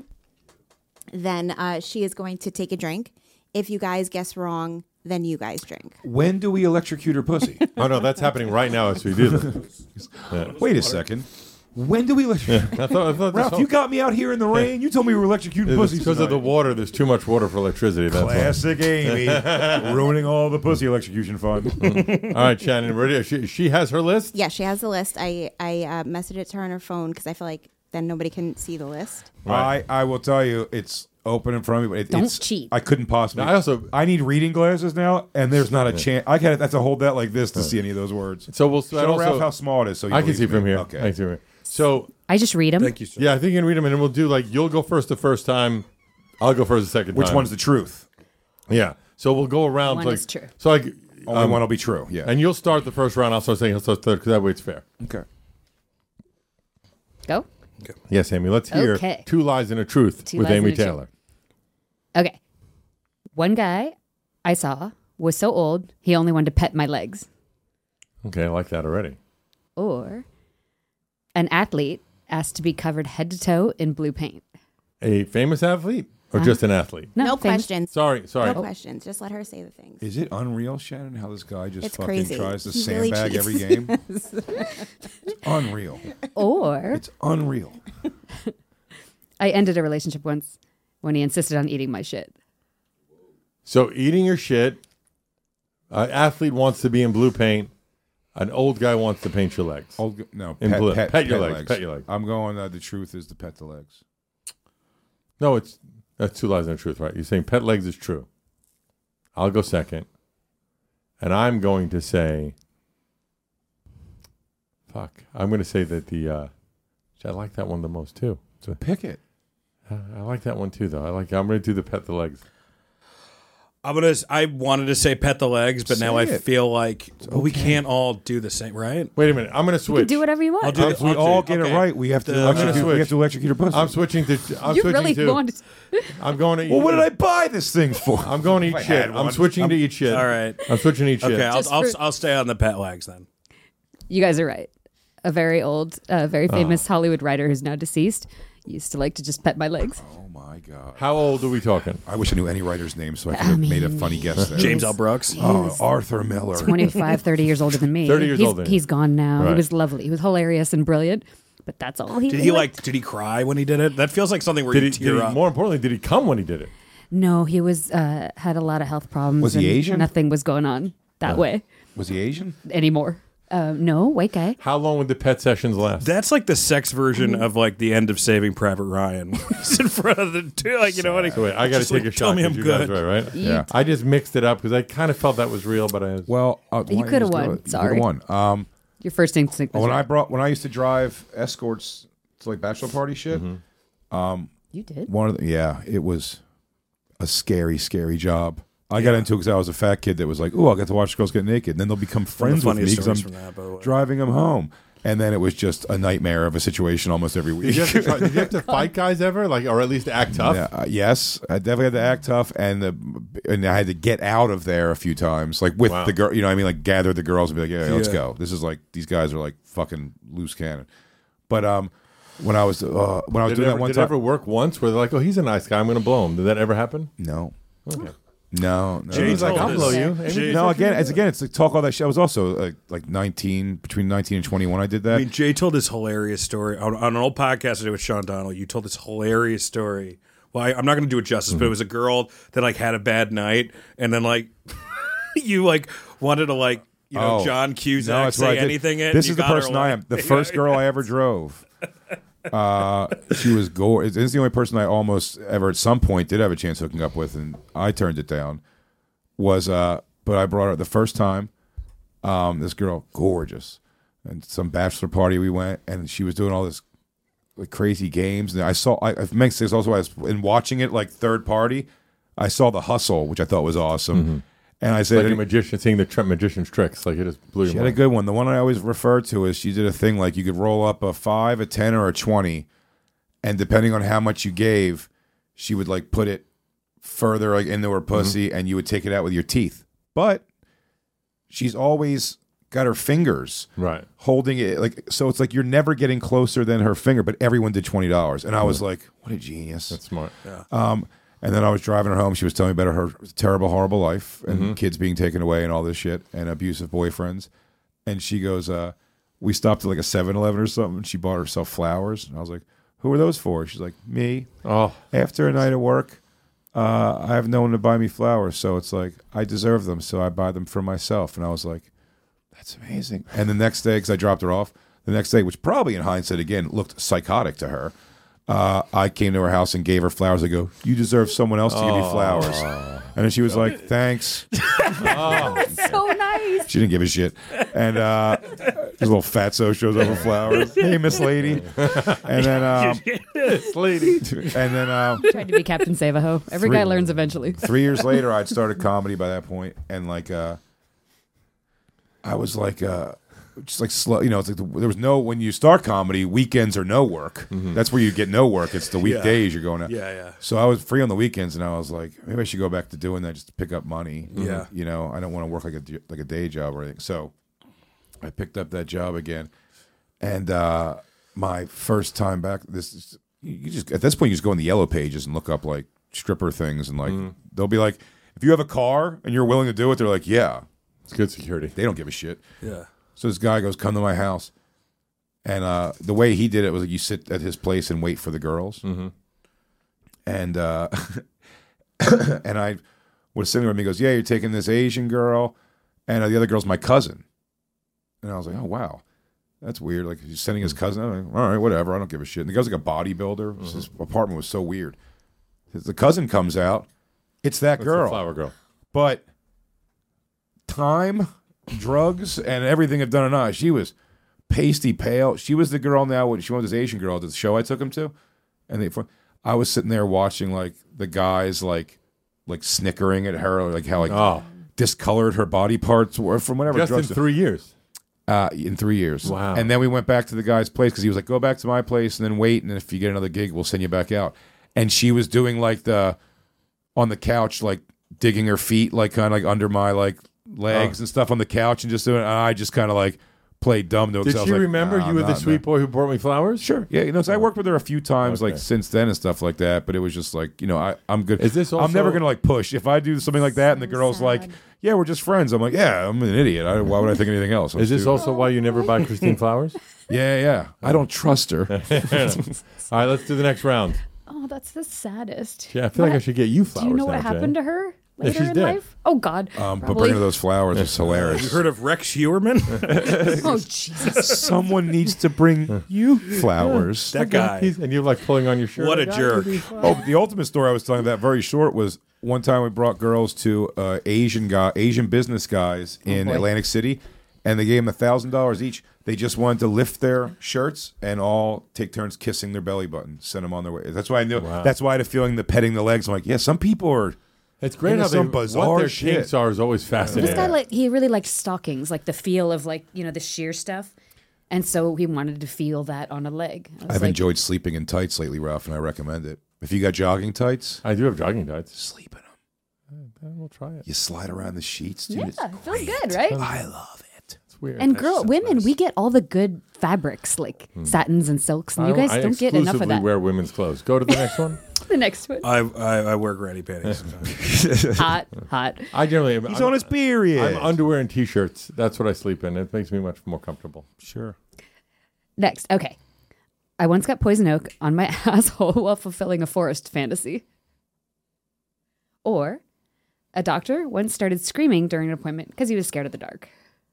then uh, she is going to take a drink. If you guys guess wrong, then you guys drink. When do we electrocute her pussy? Oh, no, that's happening right now as we do this. Yeah. Wait a second. When do we electrocute? I thought, I thought this Ralph, whole- you got me out here in the rain. You told me we were electrocuting It's pussies because of the tonight. water. There's too much water for electricity. That's why. Classic Amy, ruining all the pussy electrocution fun. All right, Shannon, ready? She, she has her list? Yeah, she has the list. I I uh, messaged it to her on her phone because I feel like then nobody can see the list. I, I will tell you, it's open in front of me. But it, Don't it's, cheat. I couldn't possibly. I also- I need reading glasses now, and there's not a chance. I got have to hold that like this to see any of those words. So we'll Show also, Ralph how small it is. So you I can believe see from me. here. Okay. I can see from here. So, I just read them. Thank you, sir. yeah, I think you can read them, and then we'll do like, you'll go first the first time. I'll go first the second Which time. one's the truth? Yeah. So we'll go around. One like, is true. So, like, Only um, one will be true. Yeah. and you'll start the first round. I'll start saying, I'll start third, because that way it's fair. okay. Go. Yes, Amy, let's hear Okay. Two Lies and a Truth Two with Lies Amy and a Truth. Taylor. Okay. One guy I saw was so old, he only wanted to pet my legs. Okay, I like that already. Or an athlete asked to be covered head to toe in blue paint. A famous athlete or Uh-huh. just an athlete? No, famous- questions. Sorry, sorry. No questions. Just let her say the things. Is it unreal, Shannon, how this guy just It's fucking crazy. tries to He really sandbag cheats. every game? It's unreal. Or It's unreal. I ended a relationship once when he insisted on eating my shit. So eating your shit, an athlete wants to be in blue paint, an old guy wants to paint your legs. Old, g- no, In pet, blue. pet, Pet your legs, pet your legs. I'm going, uh, the truth is to pet the legs. No, it's that's Two Lies and a Truth, right? You're saying pet legs is true. I'll go second. And I'm going to say, fuck, I'm going to say that the, uh, I like that one the most too. So pick it. Uh, I like that one too, though. I like. I'm going to do the pet the legs. I'm gonna. I wanted to say pet the legs, but now Say I it. feel like we can't all do the same, right? Wait a minute. I'm going to You switch. can do whatever you want. I'll do If the- we I'll all do- get okay. it right, we have to The- electrocute, I'm gonna we have to electrocute her pussy. I'm switching to. I'm you switching really to. wanted. I'm going to. Eat, well, what did I buy this thing for? I'm going to eat If I shit. had I'm one. switching I'm- to eat shit. All right. I'm switching to eat shit. Okay, I'll Just I'll, for- I'll stay on the pet legs then. You guys are right. A very old, uh, very famous Hollywood writer who's now deceased used to like to just pet my legs. Oh my god! How old are we talking? I wish I knew any writer's name so I could have made a funny guess there. James L. Brooks. Oh, Arthur Miller. twenty-five, thirty years older than me. thirty years he's, older than you. He's gone now. He Right. was lovely. He was hilarious and brilliant, but that's all he Did he like? Did he cry when he did it? That feels like something where Did you he, tear did he up. more importantly, did he come when he did it? No, he was uh, had a lot of health problems. Was he and Asian? Nothing was going on that way Was he Asian? anymore. Uh, no, white guy. How long would the pet sessions last? That's like the sex version of like the end of Saving Private Ryan. It's in front of the two, like you know what? So wait, I got to Just take like, a shot. Tell me 'cause I'm you good. guys are right, right? Yeah. I just mixed it up because I kind of felt that was real, but I. Well, uh, You why coulda just do won. it? You Sorry. coulda won. Um, Your first instinct was when I right. brought when I used to drive escorts to like bachelor party shit, Mm-hmm. You did. one of the, yeah, it was a scary, scary job. I got into it because I was a fat kid that was like, "Oh, I'll get to watch girls get naked." And then they'll become friends with me because I'm that, by the way. driving them home. And then it was just a nightmare of a situation almost every week. Did you have to, try, did you have to fight guys ever, like, or at least act tough? Yeah, uh, yes, I definitely had to act tough, and the, and I had to get out of there a few times, like with Wow. the girl. You know, what I mean, like gather the girls and be like, "Yeah, let's Yeah. go." This is like these guys are like fucking loose cannon. But um, when I was uh, when I was Did, it doing ever, that one did it time, ever work once where they're like, "Oh, he's a nice guy, I'm going to blow him"? Did that ever happen? no, Okay. no, no. Jay He's like, told "I'll us- blow you." Jay- No, again, it's again, it's like talk all that shit. I was also like, like nineteen, between nineteen and twenty when I did that. I mean, Jay told this hilarious story on, on an old podcast I did with Sean Donnell. You told this hilarious story. Well, I, I'm not going to do it justice, Mm-hmm. but it was a girl that like had a bad night, and then like you like wanted to like you know Oh. John Cusack No, it's what I say did. anything. In, This you is the got her, person I like- am. The first girl I ever drove. Uh, she was gorgeous. This is the only person I almost ever at some point did have a chance hooking up with, and I turned it down. Was uh, but I brought her the first time. Um, this girl, gorgeous, and some bachelor party we went, and she was doing all this like crazy games, and I saw. I, I meant this also I was in watching it like third party. I saw The Hustle, which I thought was awesome, Mm-hmm. and I said, Like a magician seeing the tr- magician's tricks. Like, it just blew your she had a mind. good one. The one I always refer to is she did a thing like you could roll up a five, a ten, or a twenty, and depending on how much you gave, she would like put it further like into her pussy, and you would take it out with your teeth. But she's always got her fingers Right. holding it, like so. It's like you're never getting closer than her finger. But everyone did twenty dollars, and I was like, "What a genius!" That's smart. Um, and then I was driving her home. She was telling me about her terrible, horrible life and kids being taken away and all this shit and abusive boyfriends. And she goes, uh, we stopped at like a seven eleven or something. And she bought herself flowers. And I was like, who are those for? She's like, me. Oh, After a night of work, uh, I have no one to buy me flowers. So it's like, I deserve them. So I buy them for myself. And I was like, that's amazing. And the next day, because I dropped her off, the next day, which probably in hindsight, again, looked psychotic to her, Uh, I came to her house and gave her flowers. I go, you deserve someone else to give you flowers. And then she was like, thanks. So nice. She didn't give a shit. And uh, this little fatso shows over flowers. Hey, Miss Lady. And then, um, lady. and then um, Tried to be Captain Save-A-Ho. Every Three. guy learns eventually. three years later, I'd started comedy by that point, and like, uh, I was like, uh, just like slow. You know, it's like the, there was no when you start comedy, weekends are no work. That's where you get no work. It's the weekdays you're going out. Yeah, yeah. So I was free on the weekends, and I was like, maybe I should go back to doing that just to pick up money. Yeah. You know, I don't want to work like a like a day job or anything. So I picked up that job again, and uh, my first time back. This is, you just at this point you just go in the yellow pages and look up like stripper things, and like they'll be like, if you have a car and you're willing to do it, they're like, yeah. It's good security. They don't give a shit. Yeah. So this guy goes, come to my house. And uh, the way he did it was like you sit at his place and wait for the girls. Mm-hmm. And uh, and I was sitting with him. He goes, yeah, you're taking this Asian girl. And uh, the other girl's my cousin. And I was like, oh, wow. That's weird. Like he's sending his cousin. I'm like, all right, whatever. I don't give a shit. And the guy's like a bodybuilder. Mm-hmm. His apartment was so weird. The cousin comes out. It's that That's girl. the flower girl. But time, drugs, and everything have done her not. She was pasty pale. She was the girl now when she went with this Asian girl to the show I took him to. And they, I was sitting there watching like the guys like like snickering at her, like how like Oh, discolored her body parts were from whatever just in drugs. three years. Uh, in three years. Wow. And then we went back to the guy's place because he was like, go back to my place and then wait. And if you get another gig, we'll send you back out. And she was doing like the, on the couch, like digging her feet, like kind of like under my like legs Oh. and stuff on the couch and just doing it. And I just kind of like played dumb to it. 'cause Did I was she like, remember nah, you were I'm the not, sweet man. boy who brought me flowers? Sure. Yeah. You know, so I worked with her a few times like Okay. since then and stuff like that. But it was just like, you know, I, I'm good. Is this I'm also- never going to like push. If I do something like that and the So girl's like, sad. yeah, we're just friends. I'm like, yeah, I'm an idiot. I, why would I think anything else? I'm Is this stupid. also why you never buy Christine flowers? Yeah, yeah. I don't trust her. All right, let's do the next round. Oh, that's the saddest. Yeah, I feel like I What- should get you flowers. Do you know now, what Jay. happened to her Yeah, later she's in dead. life? Oh God. Um, but Probably. bringing her those flowers is hilarious. You heard of Rex Hewerman? Oh Jesus. Someone needs to bring you flowers. That guy. He's, and you're like pulling on your shirt. What a like, "I jerk." give you flowers." Oh, the ultimate story I was telling that very short was one time we brought girls to uh, Asian guy, Asian business guys in Atlantic City, and they gave them a thousand dollars each. They just wanted to lift their shirts and all take turns kissing their belly button, send them on their way. That's why I knew. Wow. That's why I had a feeling that petting the legs. I'm like, yeah, some people are It's great Into how they, some bizarre what their shit. kinks are is always fascinating. This guy, like, he really liked stockings, like the feel of, like, you know, the sheer stuff. And so he wanted to feel that on a leg. I was I've like, enjoyed sleeping in tights lately, Ralph, and I recommend it. If you got jogging tights, I do have jogging tights. sleep in them. We'll try it. You slide around the sheets, dude. Yeah, It's it feels great. good, right? I love it. It's weird. And girl, women, we get all the good fabrics, like satins and silks, and you guys I don't get enough of exclusively that. wear women's clothes. Go to the next one. The next one. I, I I wear granny panties sometimes. Hot, hot. I generally am. He's I'm, on his period. I'm underwear and t-shirts. That's what I sleep in. It makes me much more comfortable. Sure. Next, okay. I once got poison oak on my asshole while fulfilling a forest fantasy. Or a doctor once started screaming during an appointment because he was scared of the dark.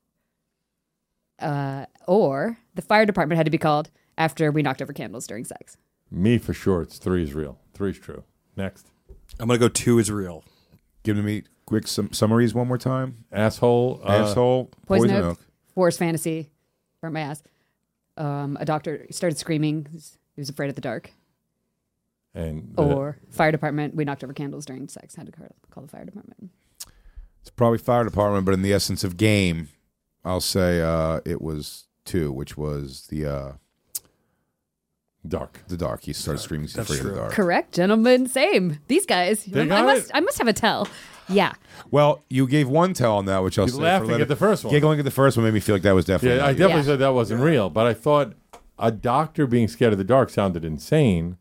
Uh, or the fire department had to be called after we knocked over candles during sex. Me for sure. It's three is real. Three is true. Next. I'm gonna go two is real. Give me quick sum- summaries one more time. Asshole. Uh, Asshole. Poison, Poison oak, oak. forest fantasy, burnt my ass. Um, a doctor started screaming. He was afraid of the dark. And the, Or fire department, we knocked over candles during sex. Had to call, call the fire department. It's probably fire department, but in the essence of game, I'll say uh, it was two, which was the uh, dark. the dark. He started screaming, he's afraid of the dark. Correct, gentlemen. Same. These guys. They I got must. it. I must have a tell. Yeah. Well, you gave one tell on that, which I'll You're say. laughing for later. at the first one. Giggling at the first one made me feel like that was definitely. Yeah, I not you. definitely Yeah. said that wasn't real, but I thought a doctor being scared of the dark sounded insane.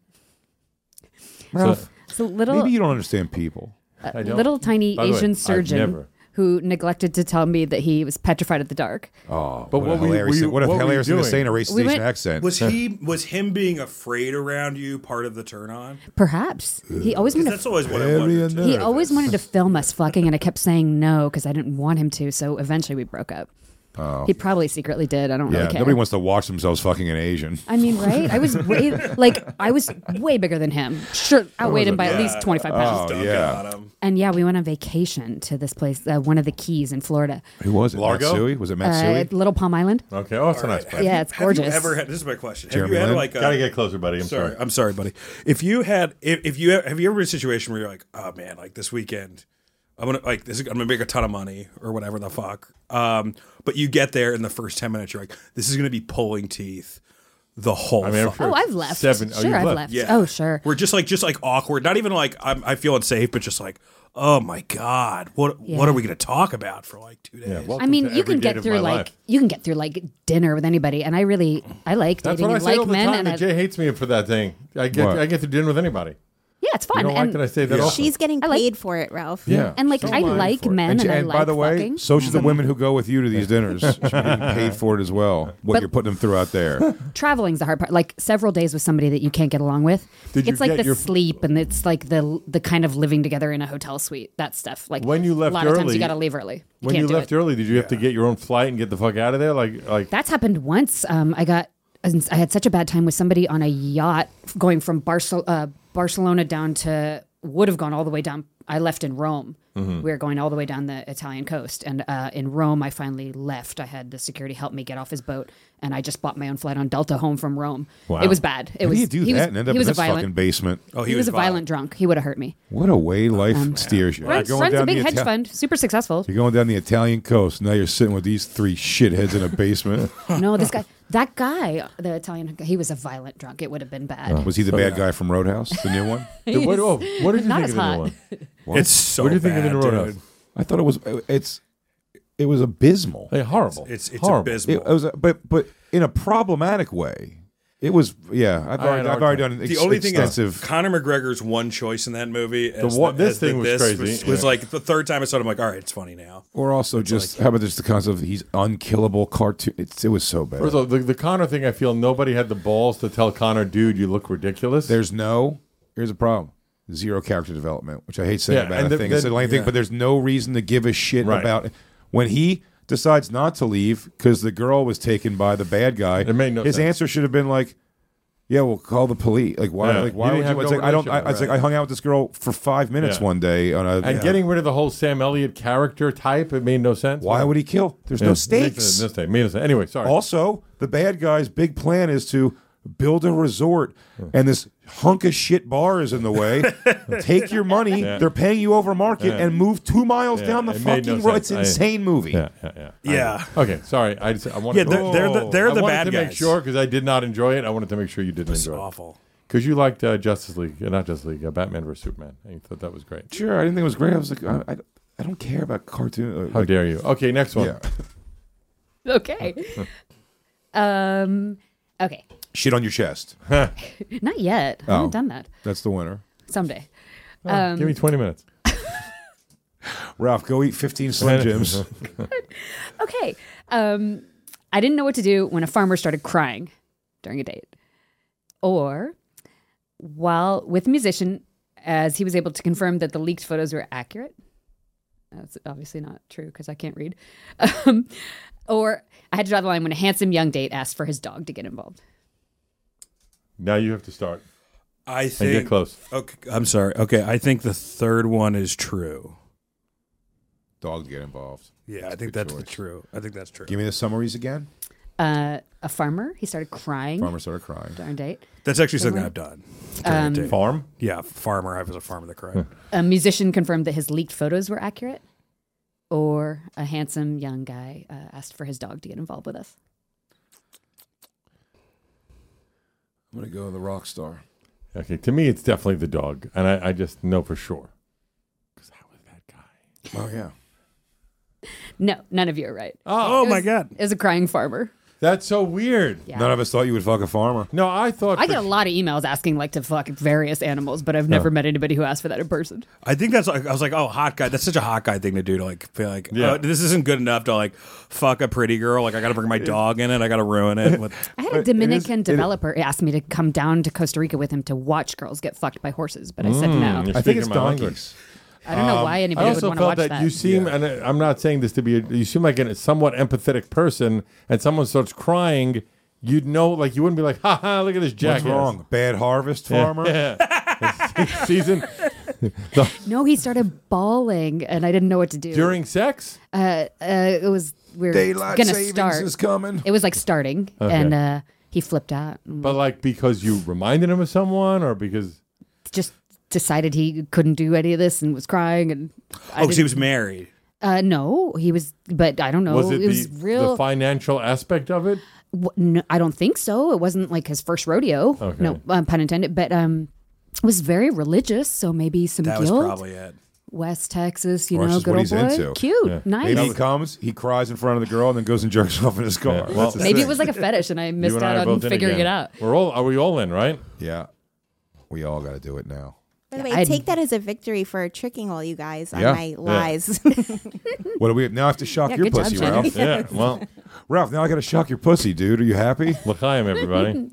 Ralph, So little, maybe you don't understand people. I don't. little tiny By the way, Asian I've surgeon never- who neglected to tell me that he was petrified of the dark. Oh, But what, what a were you- hilarious! were you- what a what were you hilarious thing to doing? say in a racist We Asian went- accent. Was he was him being afraid around you part of the turn on? Perhaps he always wanted. That's To, always what I Very wondered. too. he always wanted to film us fucking, and I kept saying no because I didn't want him to. So eventually we broke up. Oh. He probably secretly did. I don't Yeah, really care. nobody wants to watch themselves fucking an Asian. I mean, right? I was way like I was way bigger than him. Sure, outweighed him by at Yeah. least twenty five pounds. Oh, Dunking yeah. on him. And yeah, we went on vacation to this place, uh, one of the Keys in Florida, Who was it? Largo? Matsui? Was it uh, Matsui? at Little Palm Island. Okay. Oh, it's a nice place. Yeah, it's Have you gorgeous. ever had? This is my question. Have Jeremy you had Lin? like a? Gotta get closer, buddy. I'm sorry, sorry. I'm sorry, buddy. If you had, if, if you have you ever been in a situation where you're like, oh man, like this weekend, I'm gonna like this. Is, I'm gonna make a ton of money or whatever the fuck. Um, but you get there in the first ten minutes, you're like, this is gonna be pulling teeth the whole. I mean, I'm fuck- sure Oh, I've left. Seven. oh, Sure, you've I've left. left. Yeah. Oh, sure. We're just like just like awkward. Not even like I'm, I feel unsafe, but just like, oh my god, what Yeah. what are we gonna talk about for like two days? Yeah, I welcome mean, to you every can date get of through my like life. you can get through like dinner with anybody, and I really I like That's dating what I and say like all the men. time. And That I, Jay hates me for that thing. I get What? I get to dinner with anybody. yeah, it's You fun. don't like and that I say that often. She's getting I like- paid for it, Ralph. Yeah. and like So I am I like for it. men, And, and, I and like by the way, fucking. so should the women who go with you to these dinners. Should be getting paid for it as well. What But- you're putting them through out there. Traveling's the hard part. Like several days with somebody that you can't get along with. Did you it's like get the your- sleep, and it's like the the kind of living together in a hotel suite. That stuff. Like When you left a lot of times early- you got to leave early. You When can't you do left it. early, did you have to get your own flight and get the fuck out of there? Like, like That's happened once. Um, I got, I had such a bad time with somebody on a yacht going from Barcel- uh, Barcelona down to, would have gone all the way down. I left in Rome. Mm-hmm. We were going all the way down the Italian coast. And uh, in Rome, I finally left. I had the security help me get off his boat. And I just bought my own flight on Delta home from Rome. Wow. It was bad. It How was, do you do he that was, and end up he in was a this fucking violent, basement? Oh, he, was, a violent drunk. He would have hurt me. What a way life steers you. Runs, You're runs a down big the hedge Ita- fund. Super successful. You're going down the Italian coast. Now you're sitting with these three shitheads in a basement. No, this guy, that guy, the Italian guy, he was a violent drunk. It would have been bad. Was he the bad guy from Roadhouse, the new one? Dude, what, oh, what did you Not think as of the hot. new one? What? It's so What do you think of the bad, new Roadhouse? dude. I thought it was. It's. It was abysmal. Hey, horrible. It's it's horrible. abysmal. It, it was, a, but but in a problematic way. It was. Yeah, I've I already, had I've already a hard done the ex- only thing is extensive. Conor McGregor's one choice in that movie. As one- the, this as the- thing was this crazy. Was, was Yeah. like the third time I saw it. I'm like, all right, it's funny now. Or also just how about just the concept of he's unkillable cartoon. It's, it was so bad. First of all, the, the Connor thing, I feel nobody had the balls to tell Connor, dude, you look ridiculous. There's no. Here's a problem. Zero character development, which I hate saying Yeah, about and a the- thing. the- It's a lame thing, yeah. but there's no reason to give a shit Right. about when he decides not to leave because the girl was taken by the bad guy. It made no His sense. answer should have been like, "Yeah, we'll call the police." Like why? Yeah. Like You why didn't would have you? It's no like I don't. I, relationship, it's like right. I hung out with this girl for five minutes Yeah. one day on a. and yeah. getting rid of the whole Sam Elliott character type, it made no sense. Why would he kill? There's Yeah, no makes stakes. no sense. Made no sense. Anyway, sorry. Also, the bad guy's big plan is to build a resort, and this hunk of shit bar is in the way. Take your money. Yeah. They're paying you over market Yeah. and move two miles Yeah, down the it made no fucking road. It's sense. an insane I- movie. Yeah, yeah, yeah. Yeah. I- okay, sorry. I just I wanted Yeah, to, they're, they're the they're I the wanted bad to guys. make sure because I did not enjoy it. I wanted to make sure you didn't It's enjoy it. awful. Because you liked uh, Justice League, uh, not Justice League, uh, Batman versus Superman. And you thought that was great. Sure, I didn't think it was great. I was like, I, I, I don't care about cartoon. Uh, How like, dare you? Okay, next one. Yeah. Okay. um. Okay. Shit on your chest. Not yet. I Oh. haven't done that. That's the winner. Someday. Oh, Um, give me twenty minutes. Ralph, go eat fifteen Slim Jims. Okay. Um, I didn't know what to do when a farmer started crying during a date. Or while with a musician, as he was able to confirm that the leaked photos were accurate. That's obviously not true because I can't read. Um, or I had to draw the line when a handsome young date asked for his dog to get involved. Now you have to start. I And think. get close. Okay, I'm sorry. Okay, I think the third one is true. Dog get involved. Yeah, I think good that's choice. the true. I think that's true. Give me the summaries again. Uh, a farmer, he started crying Farmer started crying. during a date. That's actually something I've done. during a Um, date. Farm? Yeah, farmer. I was a farmer that cried. A musician confirmed that his leaked photos were accurate. Or a handsome young guy uh, asked for his dog to get involved with us. I'm gonna go with the rock star. Okay, to me, it's definitely the dog. And I, I just know for sure. Because how was that guy? Oh yeah. No, none of you are right. Oh, It my was- God. It was a crying farmer. That's so weird. Yeah. None of us thought you would fuck a farmer. No, I thought. I for get a lot of emails asking like to fuck various animals, but I've never met anybody who asked for that in person. I think that's like I was like, oh, hot guy. That's such a hot guy thing to do to like feel like, Yeah. oh, this isn't good enough to like fuck a pretty girl. Like I got to bring my dog in it. I got to ruin it. With, I had a It is- Dominican it- developer ask me to come down to Costa Rica with him to watch girls get fucked by horses, but I said Mm, no. you're I think speaking it's my language. donkeys. I don't know why I anybody would also want to felt watch that, that. you seem, Yeah. and I- I'm not saying this to be, a, you seem like a somewhat empathetic person, and someone starts crying, you'd know, like you wouldn't be like, ha ha, look at this jackass. What's wrong? Bad harvest Yeah, farmer. yeah. Season No, he started bawling, and I didn't know what to do. during sex. uh, uh, it was we are Daylight gonna savings start. is coming. It was like starting, Okay. and uh, he flipped out. And But like because you reminded him of someone, or because just decided he couldn't do any of this and was crying. And I oh, because he didn't- was married. uh, no, he was, but I don't know. was it, it was the, real. the financial aspect of it? w- no, I don't think so. It wasn't like his first rodeo. Okay. No, uh, pun intended. But um, it was very religious, so maybe some That was guilt. probably it. West Texas, you Or know, it's just good what old he's boy, into. cute, Yeah. nice. Maybe Maybe, he comes, he cries in front of the girl, and then goes and jerks off in his car. Yeah. Well, That's his it thing. was like a fetish, and I You missed and I are out on both in figuring again. it out. We're all are we all in, right? Yeah, we all got to do it now. By the way, I'd- take that as a victory for tricking all you guys on Yeah. my lies. What do we now? I have to shock Yeah, your good job, pussy, Jenny. Ralph. Yeah. Well, Ralph, now I got to shock your pussy, dude. Are you happy? l'chaim, everybody.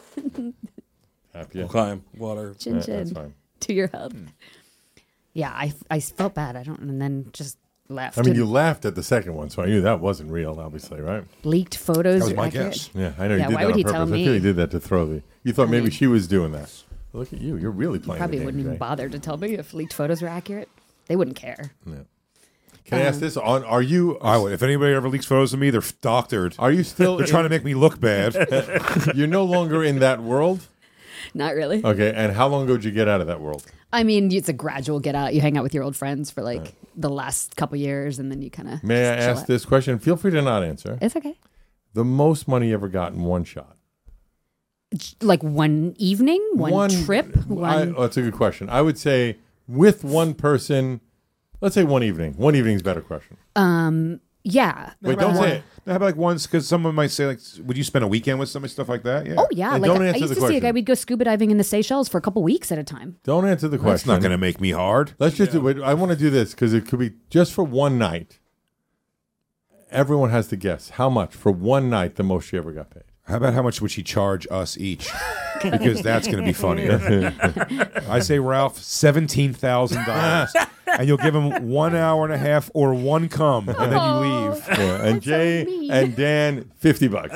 Happy. Yeah, Climb water. Chin that's chin fine. to your health. Yeah, I, I felt bad. I don't, and then just left. I mean, and you laughed at the second one, so I knew that wasn't real, obviously, right? leaked photos. That was are my accurate. guess. Yeah, I know Yeah, you did why that would on he purpose. tell I feel me? you did that to throw the. You thought I maybe mean- she was doing that. Look at you. You're really playing. Probably the game wouldn't even today. bother to tell me if leaked photos were accurate. They wouldn't care. Can I ask this? On are you? I would. If anybody ever leaks photos of me, they're doctored. Are you still? They're trying to make me look bad. You're no longer in that world. Not really. Okay, and how long ago did you get out of that world? I mean, it's a gradual get out. You hang out with your old friends for like the last couple years, and then you kind of. May I ask this question? Feel free to not answer. It's okay. The most money you ever got in one shot? Like one evening, one, trip, I, one. oh, that's a good question. I would say with one person. Let's say one evening. One evening's a better question. um. Yeah. Wait, don't say it. How about like once? Because someone might say, like, would you spend a weekend with somebody? Stuff like that. Yeah. Oh yeah. And Like don't I answer used the to see a guy. question. We'd go scuba diving in the Seychelles for a couple weeks at a time. Don't answer the That's question. not going to make me hard. Let's just do it. I want to do this because it could be just for one night. Everyone has to guess how much for one night the most she ever got paid. How about how much would she charge us each? Because that's going to be funnier. I say, Ralph, seventeen thousand dollars, and you'll give him one hour and a half or one cum, and then you leave. Yeah, and Jay mean. and Dan, fifty bucks.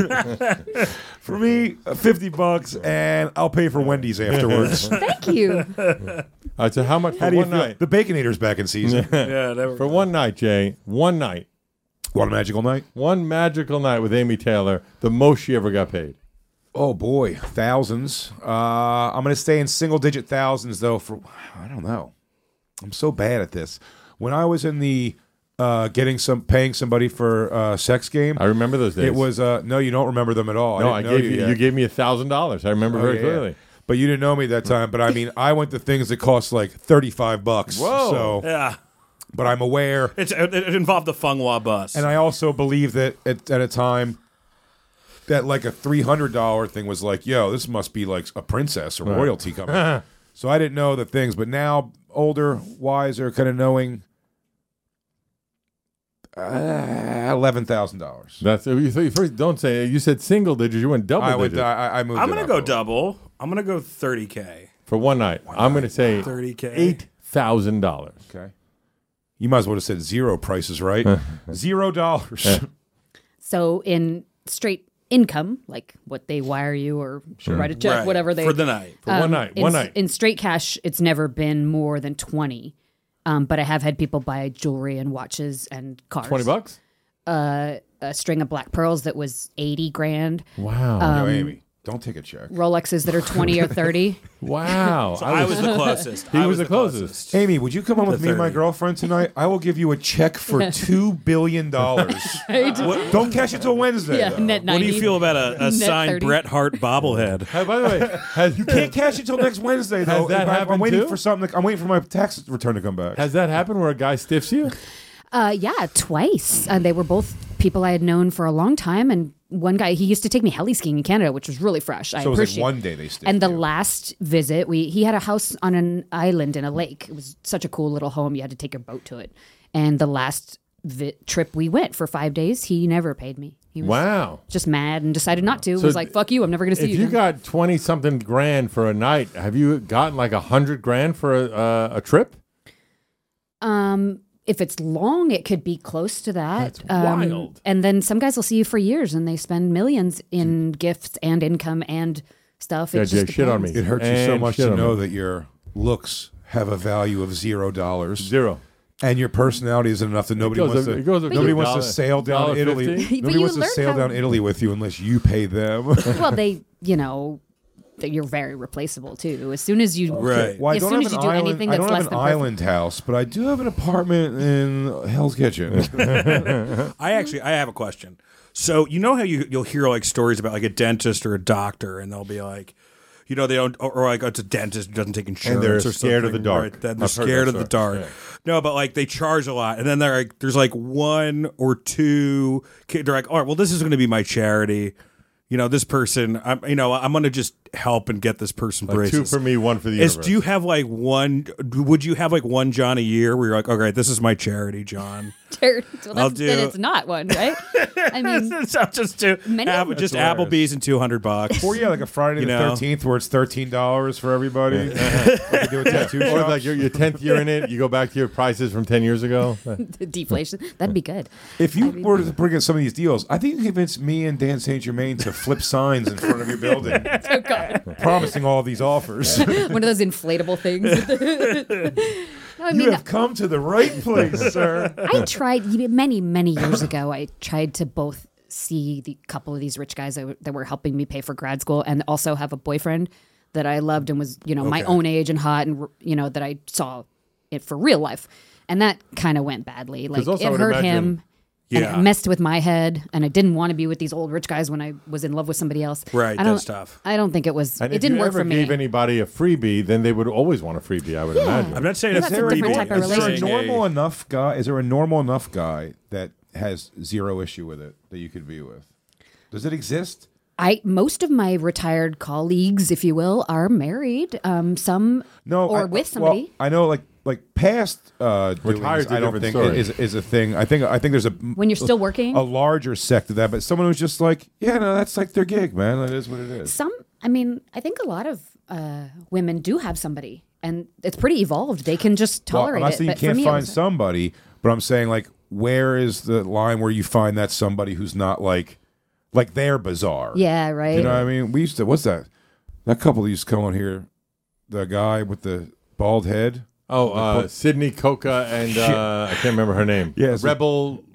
For me, uh, fifty bucks, and I'll pay for Wendy's afterwards. Thank you. All right, so how much for How do you one feel? night? The Baconator's back in season. Yeah, never. For one night, Jay, one night, What a magical night. one magical night with Amy Taylor, the most she ever got paid. Oh boy, thousands. Uh, I'm going to stay in single digit thousands though. For I don't know. I'm so bad at this. When I was in the uh, getting some paying somebody for uh, sex game, I remember those days. it was uh, no, you don't remember them at all. no, I, I didn't know gave you. yet. You gave me a thousand dollars. I remember Oh, very yeah, clearly. yeah. But you didn't know me that time. But I mean, I went to things that cost like thirty-five bucks. Whoa. So, Yeah. but I'm aware, It's, it, it involved the Fung Hua bus. and I also believe that at, at a time that like a three hundred dollar thing was like, yo, this must be like a princess or royalty coming. So I didn't know the things, but now older, wiser, kind of knowing. Uh, Eleven thousand dollars. That's you, you first. Don't say you said single digits. You went double I would. digits I, I moved. I'm it going to up go a little. double. I'm going to go thirty K. for one night. I'm going to say thirty K. eight thousand dollars. Okay. You might as well have said zero prices, right? Zero dollars. So in straight income, like what they wire you or write a check, Right. whatever they For the night. For one um, night. in, One night. in straight cash, it's never been more than twenty. Um, but I have had people buy jewelry and watches and cars. Twenty bucks. Uh, a string of black pearls that was eighty grand. Wow. no, Amy, don't take a check. Rolexes that are twenty or thirty. wow. I was the closest. He I was the closest. Amy, would you come home with me and my thirty. girlfriend tonight? I will give you a check for two billion dollars. Don't cash it till Wednesday. Yeah, though. net What do you ninety. feel about a, a Net signed thirty. Bret Hart bobblehead? Hey, by the way, has, You can't cash it till next Wednesday, though. Has that I'm- I'm happened waiting too? for something. To, I'm waiting for my tax return to come back. has that happened where a guy stiffs you? Uh, yeah, twice. Uh, they were both people I had known for a long time, and one guy he used to take me heli skiing in Canada, which was really fresh. I So it was like appreciate. one day they stiffed And the you. last visit, we he had a house on an island in a lake. It was such a cool little home. You had to take your boat to it. And the last vi- trip we went for five days, he never paid me. He was Wow. just mad and decided not to. So was like, "Fuck you! I'm never going to see If you." you again." got twenty something grand for a night, have you gotten like a hundred grand for a, uh, a trip? Um, if it's long, it could be close to that. That's Um, wild. And then some guys will see you for years, and they spend millions in gifts and income and stuff. It Yeah, just Jay, shit on depends. It hurts you so And much shit to on know me. that your looks have a value of zero dollars, Zero. and your personality isn't enough that nobody goes wants up- to. it goes up to nobody a wants dollar- to sail down dollar to Italy. fifty. But Nobody you wants to learn sail how- down Italy with you unless you pay them. Well, they, you know, that you're very replaceable too. As soon as you, Right. Well, I as don't soon have as an you do island, anything I that's don't less have an than perfect. island house, but I do have an apartment in Hell's Kitchen. I actually I have a question. So you know how you you'll hear like stories about like a dentist or a doctor, and they'll be like, you know, they don't, or, or like oh, it's a dentist who doesn't take insurance, they're or scared of something, the dark. Right? Then they're I've heard scared that of the story. dark. Yeah. No, but like they charge a lot, and then they're like, there's like one or two. They're like, all right, well, this is going to be my charity. You know, this person, I'm, you know, I'm going to just help and get this person Like braces. two for me, one for the Is universe. do you have like one? Would you have like one John a year where you're like, okay, this is my charity, John. Well, that's, I'll then do- it's not one, right? I mean, so just to Many- Ab- just That's hilarious. Applebee's and two hundred bucks. Or yeah, like a Friday You the know? thirteenth where it's thirteen dollars for everybody. Like do a tattoo or shop. like your, your tenth year in it, you go back to your prices from ten years ago. deflation. That'd be good. If you were to bring in some of these deals, I think you convince me and Dan Saint Germain to flip signs in front of your building, Oh God, promising all these offers. one of those inflatable things. No, I You mean, have come to the right place, sir. I tried many, many years ago. I tried to both see the couple of these rich guys that, w- that were helping me pay for grad school, and also have a boyfriend that I loved and was, you know, my Okay. own age and hot, and you know that I saw it for real life, and that kind of went badly. Like also I it would hurt imagine- him. And Yeah. it messed with my head, and I didn't want to be with these old rich guys when I was in love with somebody else. Right, I don't, that's tough. I don't think it was. And it if didn't you work ever for me. gave anybody a freebie, then they would always want a freebie, I would imagine. I'm not saying Well, it's that's a freebie. different type of I'm Is there a saying normal a- enough guy? Is there a normal enough guy that has zero issue with it that you could be with? Does it exist? I most of my retired colleagues, if you will, are married. Um, some No, or I- with well, somebody. I know, like like past uh, doings, Retired's a I don't different think story. is is a thing. I think I think there's a When you're still working? a larger sect of that, but someone who's just like, yeah, no, that's like their gig, man. That is what it is. Some, I mean, I think a lot of uh, women do have somebody, and it's pretty evolved. They can just tolerate well, I'm not it. saying you But for can't me, it find was- somebody, but I'm saying like, where is the line where you find that somebody who's not like, like they're bizarre? Yeah, right. You know what I mean? We used to. What's that? That couple used to come on here. The guy with the bald head. Oh, uh, Sydney Coca and uh, I can't remember her name. Yeah, it's a- Rebel.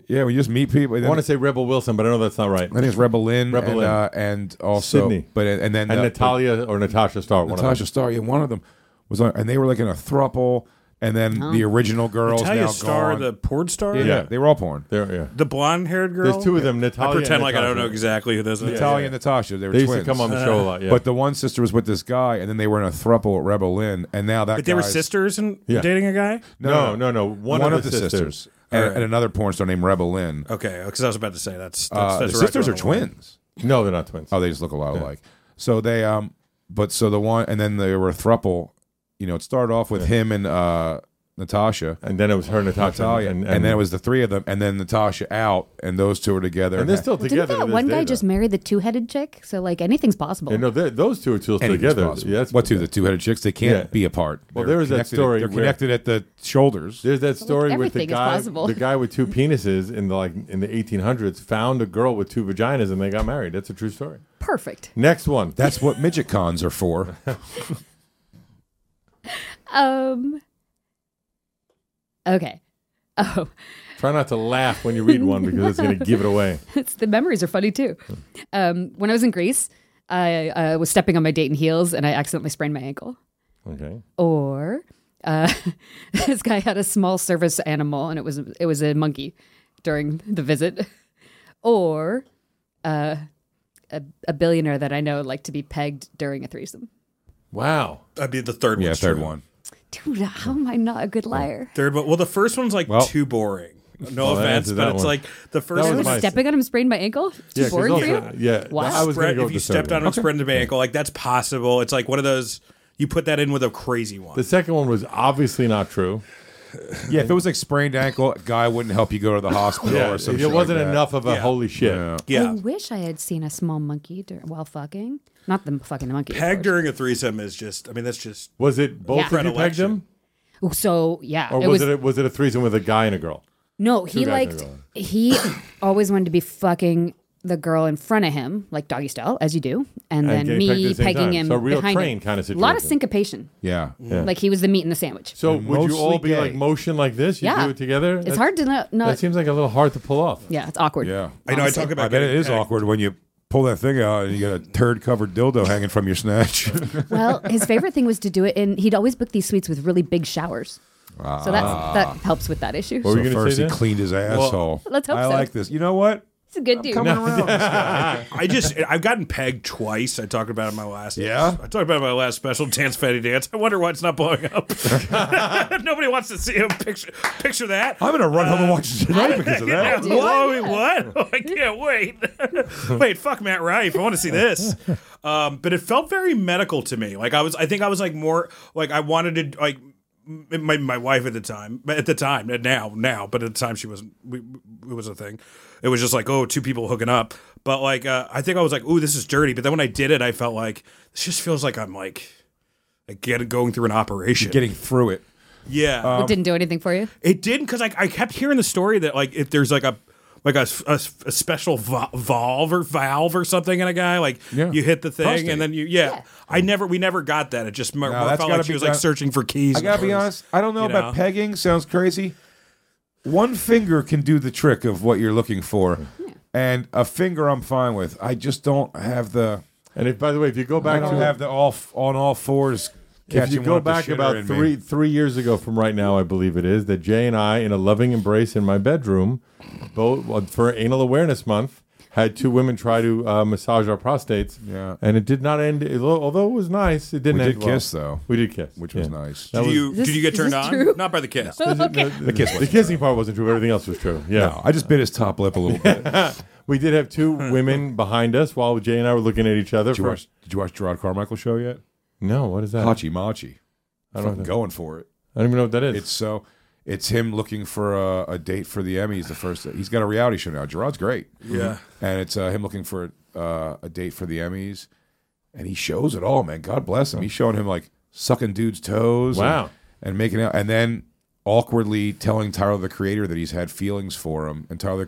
Yeah, we just meet people. I want to say Rebel Wilson, but I know that's not right. I think it's Rebel Lynn, Rebel and, Lynn. Uh, and also Sydney. but and then and uh, Natalia or Natasha Starr. One Natasha of them. Starr. Yeah, one of them was on, and they were like in a thruple. And then Oh. the original girls Natalia now Starr, gone. the porn star. yeah, Yeah. they were all porn. There, yeah. The blonde-haired girl. There's two of them. I Natalia. pretend and like I don't know Natasha. exactly who this is. Natalia and Natasha, they were They used twins. to come on the show a lot. Yeah. But the one sister was with this guy, and then they were in a thruple at Rebel Lynn, and now that But they were guy's- sisters and Yeah. dating a guy. no, no, no. One, One, of, of the the sisters. sisters, and, All right. and another porn star named Rebel Lynn. Okay, because I was about to say that's, that's, Uh, that's the right sisters are around the line. twins. No, they're not twins. Oh, they just look a lot alike. So they, um, but so the one, and then they were a thruple. You know, it started off with him and uh, Natasha. And then it was her, Natasha, Natalia, and, and, then it was the three of them, and then Natasha out, and those two were together. and they're still Well, together. didn't to that one this guy day, just though. marry the two-headed chick? So like anything's possible. Yeah, no, they're- those two are still Anything's together. possible. Yeah, that's what two? The two-headed chicks? They can't Yeah. be apart. Well, They're there was that connected- story They're where- connected at the shoulders. There's that story with the everything is guy, possible. the guy with two penises in the like in the eighteen hundreds found a girl with two vaginas and they got married. That's a true story. Perfect. Next one. That's what midget cons are for. Um. Okay. Oh, Try not to laugh when you read one because it's going to give it away. it's the memories are funny too. Um, when I was in Greece, I uh, was stepping on my Dayton heels and I accidentally sprained my ankle. Okay. Or uh, this guy had a small service animal and it was it was a monkey during the visit. Or uh, a, a billionaire that I know liked to be pegged during a threesome. Wow. I'd be the third one. yeah, third one. Dude, how am I not a good liar? Third one. Well, the first one's like Well- too boring. No Well, that offense, answers but that it's one. like the first That I was one. was my- stepping on him, sprained my ankle. Too Yeah, 'cause boring for also- you? Yeah. Wow. I was going Spread- to go if with you the stepped third on one. him, sprained the ankle, like that's possible. It's like one of those. You put that in with a crazy one. The second one was obviously not true. Yeah, if it was like sprained ankle, a guy wouldn't help you go to the hospital Yeah, or something. it wasn't like that. enough of a Yeah. holy shit. Yeah. yeah. I wish I had seen a small monkey dur- while fucking. Not the fucking the monkey. of Peg course. during a threesome is just. I mean, that's just. Was it both Yeah. of you pegged Predilection. him? Oh, So yeah, Or it was, was it a, was it a threesome with a guy and a girl? no. He guys liked. and a He always wanted to be fucking the girl in front of him, like doggy style, as you do, and, And then getting pegged at me the same pegging time. him So a real behind train him. kind of A lot of situation. syncopation. Yeah. Yeah. Like he was the meat in the sandwich. So And would you all mostly be like gay. motion like this? You Yeah. do it together? It's That's- hard to not. not That seems like a little hard to pull off. yeah, it's awkward. Yeah. I know. I honestly. talk about. I bet it getting is pegged. awkward when you pull that thing out and you got a turd-covered dildo hanging from your snatch. Well, his favorite thing was to do it in. He'd always book these suites with really big showers. So that's that helps with that issue. What were so you gonna first say he then? cleaned his asshole. Let's hope I so. like this. You know what? It's a good dude. Coming around. I just. I've gotten pegged twice. I talked about it in my last. Yeah? I talked about it in my last special, Dance Fatty Dance. I wonder why it's not blowing up. Nobody wants to see him. Picture. Picture that. I'm going to run home and watch it tonight because of Yeah, that. whoa, what? I can't wait. wait, fuck Matt Rife. I want to see this. Um, but it felt very medical to me. Like I was, I think I was like more like I wanted to like m- my my wife at the time, but at the time, now now, but at the time she wasn't. We, it was a thing. It was just like, oh, two people hooking up. But like, uh, I think I was like, ooh, this is dirty. But then when I did it, I felt like this just feels like I'm like, like get, going through an operation. Getting through it. yeah. It didn't do anything for you. It didn't because I, I kept hearing the story that like if there's like a like a, a, a special vo- valve or valve or something in a guy like Yeah. you hit the thing Prostate. and then you yeah, I never we never got that. It just more, No, more that's felt gotta like she be was like done- searching for keys. I gotta and be purse. honest. I don't know you about know? pegging. Sounds crazy. One finger can do the trick of what you're looking for, and a finger I'm fine with. I just don't have the. And if, by the way, if you go I back don't to have the all f- on all fours. if you catching go one with the back shitter about in three me. three years ago from right now, I believe it is that Jay and I, in a loving embrace in my bedroom, both for Anal Awareness Month, had two women try to uh, massage our prostates. Yeah. and it did not end. Although it was nice, it didn't We end did well. kiss, though. We did kiss, which yeah. was nice. That Did was- you this- did you get is turned this on? true? Not by the kiss. the, kiss the kissing part wasn't true. but Everything else was true. Yeah. No, I just bit his top lip a little bit. We did have two women behind us while Jay and I were looking at each other. Did you for- watch? Did you watch Gerard Carmichael show yet? No, what is that? Hachi Machi. I don't Fucking know. going for it. I don't even know what that is. It's so. It's him looking for a, a date for the Emmys. The first. He's got a reality show now. Gerard's great. Yeah. And it's uh, him looking for uh, a date for the Emmys, and he shows it all, man. God bless him. He's showing him like sucking dudes' toes. Wow. And, and making out, and then awkwardly telling Tyler the Creator that he's had feelings for him, and Tyler the Creator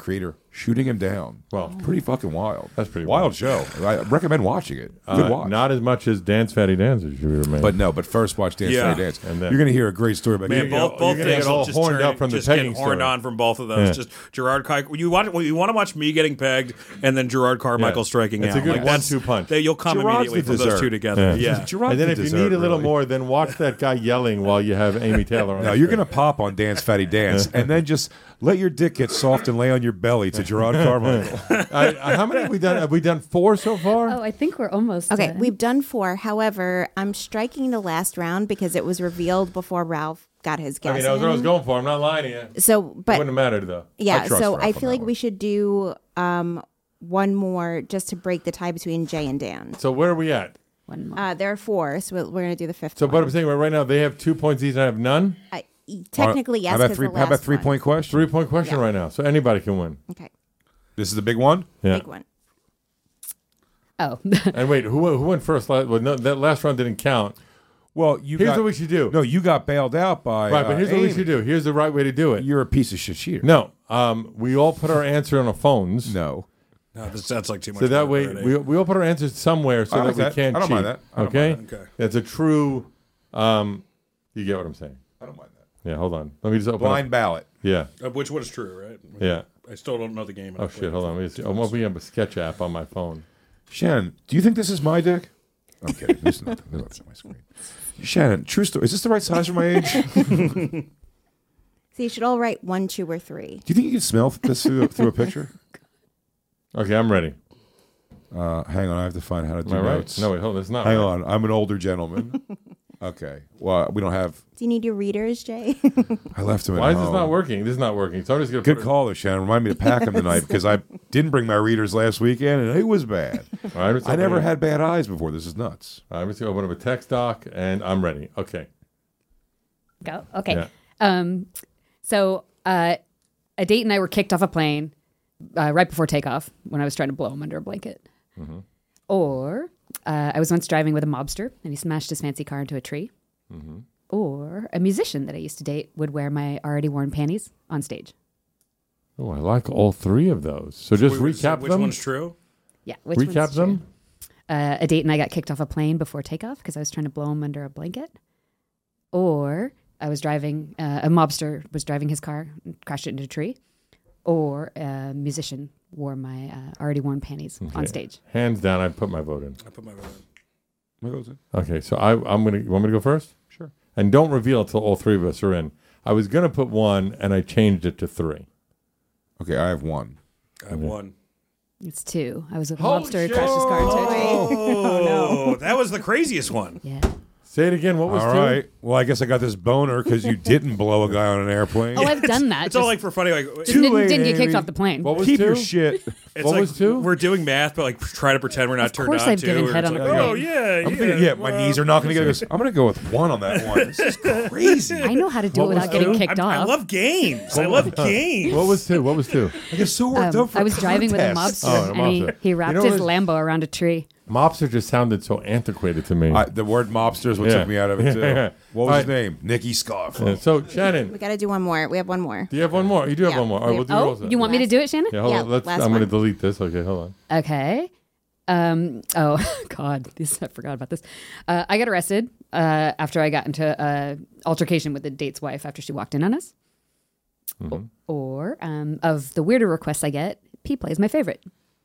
shooting him down. Well, pretty fucking wild. That's pretty wild wild. show. I recommend watching it. Good Uh, watch. not as much as Dance Fatty Dance as you remember. But no, but first watch Dance Yeah. Fatty Dance. And then- You're going to hear a great story about Man, you. both, both you're gonna things get all will just horned turn, up from the just getting pegging horned story. on from both of those. Yeah. Just Gerard Carmichael. You want you want to watch me getting pegged, and then Gerard Carmichael Yeah. striking It's out. a good Like, that's- one-two punch. They, you'll come Gerard's immediately the from those dessert. two together. Yeah. Gerard and then the if you dessert, need a little really. more, then watch that guy yelling while you have Amy Taylor on. No, the you're screen. going to pop on Dance Fatty Dance, and then just let your dick get soft and lay on your belly to Gerard Carmichael. I, I, how many have we done? Have we done four so far? Oh, I think we're almost Okay, done. we've done four. However, I'm striking the last round because it was revealed before Ralph got his guess I mean, that was what I was in. going for. I'm not lying to you. So, it but wouldn't have mattered though. yeah, trust so Ralph I on feel that like one. we should do um, one more just to break the tie between Jay and Dan. So where are we at? One more. Uh, there are four, so we're going to do the fifth So, one. but I'm saying right right now they have two points each, and I have none. I, technically, yes. How about 'cause three? the How about last three one. point question? Three point question Yeah. right now, so anybody can win. Okay, This is the big one. Yeah. big one. Oh, And wait, who who went first? Last, well, no, that last round didn't count. Well, you Here's got, what we should do. No, you got bailed out by right, but uh, here's what we Amy. should do. Here's the right way to do it. You're a piece of shit cheater. No, um, we all put our answer on our phones. No. No, this sounds like too much. So that work way, already. we, we all put our answers somewhere so I that like we that. can't I don't cheat. mind that. I don't okay? mind Okay. It's a true. Um, you get what I'm saying? I don't mind that. Yeah. Hold on. Let me just open. Blind Up. ballot. Yeah. Uh, which one is true, right? Yeah. I still don't know the game. Oh shit! Hold on. Let me see. I'm opening up a sketch app on my phone. Shannon, do you think this is my dick? I'm kidding. This is not that's on my screen. Shannon, true story. Is this the right size for my age? Do So you should all write one, two, or three. you think you can smell this through, through a picture? Okay, I'm ready. Uh, hang on, I have to find how to do Am I right? notes. No, wait. Hold on. It's not. Hang right. on, I'm an older gentleman. Okay. Well, we don't have. Do you need your readers, Jay? I left him at Why is home. this not working? This is not working. So I'm just gonna. Good put call, though, Shannon. Remind me to pack them tonight because I didn't bring my readers last weekend and it was bad. It. All right, let's I open never it. had bad eyes before. This is nuts. All right, I'm just gonna open up a text doc, and I'm ready. Okay. go. Okay. Yeah. Um, so uh, a date and I were kicked off a plane uh, right before takeoff when I was trying to blow him under a blanket. Mm-hmm. Or uh, I was once driving with a mobster and he smashed his fancy car into a tree. Mm-hmm. Or a musician that I used to date would wear my already worn panties on stage. Oh, I like all three of those. So just Which- recap which them. one's true? Yeah. Which recap one's true? them. Uh, a date and I got kicked off a plane before takeoff because I was trying to blow him under a blanket. Or I was driving, uh, a mobster was driving his car, and crashed it into a tree. Or a musician wore my uh, already worn panties on Okay. stage. Hands down, I put my vote in. I put my vote in. What goes in? Okay, so I, I'm gonna. You want me to go first? Sure. And don't reveal until all three of us are in. I was gonna put one, and I changed it to three. Okay, I have one. I have one. It's two. I was with a Holy mobster, shit. crashed his car into a tree. Oh, that was the craziest one. Yeah. Say it again. What was All two? right. Well, I guess I got this boner because you didn't blow a guy on an airplane. Oh, I've done that. It's all just like for funny. Like didn't, Too late, didn't get kicked Amy. off the plane. What was Keep two? your shit. it's What like was two? We're doing math, but like try to pretend we're not Of turned course on I've to. given or head it's on like, a oh plane. yeah, I'm yeah. thinking, yeah, my knees are knocking together. I'm going to go with one on that one. This is crazy. I know how to do What it was without getting two? kicked I'm- I off. love games. I love games. What was two? What was two? I get so worked Um, up for I was driving with a contests. mobster, Oh, a and he, mobster. he wrapped You know his what? Lambo around a tree. Mobster just sounded so antiquated to me. I, the word mobster is what Yeah. took me out of it, too. Yeah. What was All his right. name? Nicky Scarf. Yeah, so Shannon, We got to do one more. We have one more. do you have one more? You do have Yeah. one more. All right, we'll do Oh, those. you want me to do it, Shannon? Yeah, hold Yeah, on. Let's. last I'm going to one. delete this. Okay, hold on. Okay. Um, oh, God. This, I forgot about this. Uh, I got arrested uh, after I got into an altercation with the date's wife after she walked in on us. Mm-hmm. Or, um, of the weirder requests I get, P-Play is my favorite.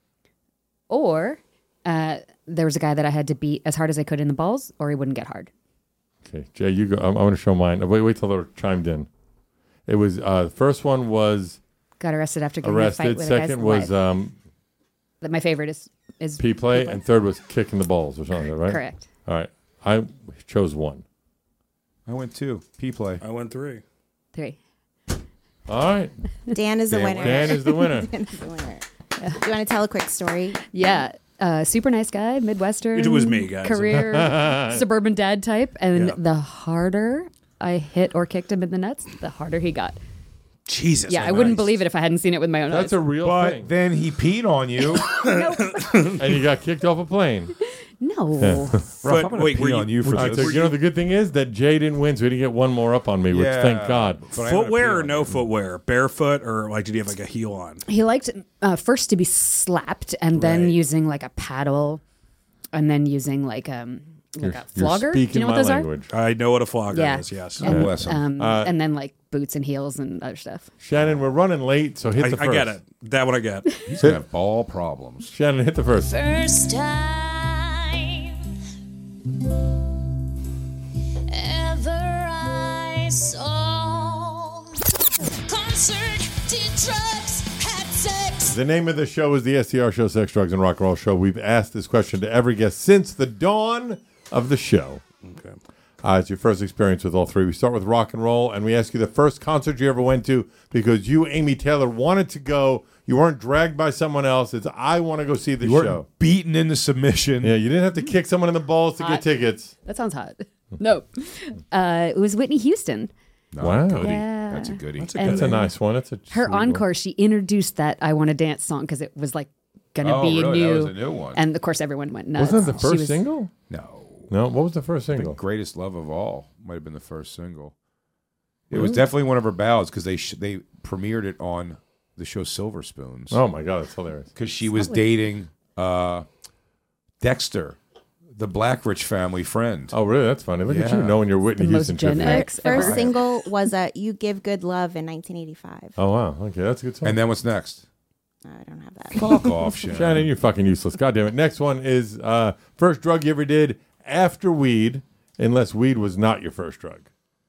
Or uh, there was a guy that I had to beat as hard as I could in the balls, or he wouldn't get hard. Okay, Jay, you go. I'm, I'm going to show mine. Wait, wait till they're chimed in. It was uh, the first one was Got arrested after getting in a fight arrested. with a guy's Second was wife. um, That my favorite is is P play, P-Play. and third was kicking the balls or something, right? Correct. All right, I chose one. I went two. P-play. I went three. Three. All right, Dan is the Dan winner. Dan is the winner. Dan is the winner. Do you want to tell a quick story? Yeah. Uh, super nice guy, Midwestern. It was me, guys. Career, suburban dad type. And Yeah. the harder I hit or kicked him in the nuts, the harder he got. Jesus. Yeah, I wouldn't believe it if I hadn't seen it with my own That's eyes. a real But thing. then he peed on you. Nope. And you got kicked off a plane. No. Foot, I'm gonna wait, pee were you, on you for All right, this. so you know the good thing is that Jay didn't win, so he didn't get one more up on me, which Yeah. thank God. But I'm gonna pee footwear or on no you. footwear? Barefoot or like did you have like a heel on? He liked uh, first to be slapped and then Right. using like a paddle and then using like um like You're, a you're flogger. speaking Do you know what my those language. I know what a flogger Yeah. is. Yes, are? And, Bless him. um, Uh, and then like boots and heels and other stuff. Shannon, we're running late, so hit I, the I first. get it. That one I get. He's gonna have ball problems. Shannon, hit the first. First time ever I saw concert, did drugs, had sex. The name of the show is the S T R Show, Sex, Drugs, and Rock and Roll Show. We've asked this question to every guest since the dawn of the show. Okay. Uh, it's your first experience with all three. We start with rock and roll, and we ask you the first concert you ever went to because you, Amy Taylor, wanted to go. You weren't dragged by someone else. It's, I want to go see the You weren't show. beaten into submission. Yeah, you didn't have to kick someone in the balls to Hot. get tickets. That sounds hot. No. Uh, it was Whitney Houston. Wow. Goodie. Yeah. That's a goodie. That's a And good That's a nice one. That's a Her sweet one. encore, she introduced that I Want to Dance song because it was like going to Oh, be really? That new. was a new one. And of course, everyone went nuts. Wasn't that the She first was- single? No. No, what was the first The single? Greatest Love of All might have been the first single. It was definitely one of her ballads because they sh- they premiered it on the show Silver Spoons. Oh my God, that's hilarious. Because she was dating uh, Dexter, the Blackridge family friend. Oh, really? That's funny. Look at you Yeah. knowing your Whitney The most Houston Gen trivia. X First ever. single was uh, "You Give Good Love" in nineteen eighty-five. Oh wow. Okay, that's a good song. And then what's next? I don't have that. Fuck off, Shannon. Shannon, you're fucking useless. God damn it. Next one is uh, first drug you ever did after weed, unless weed was not your first drug.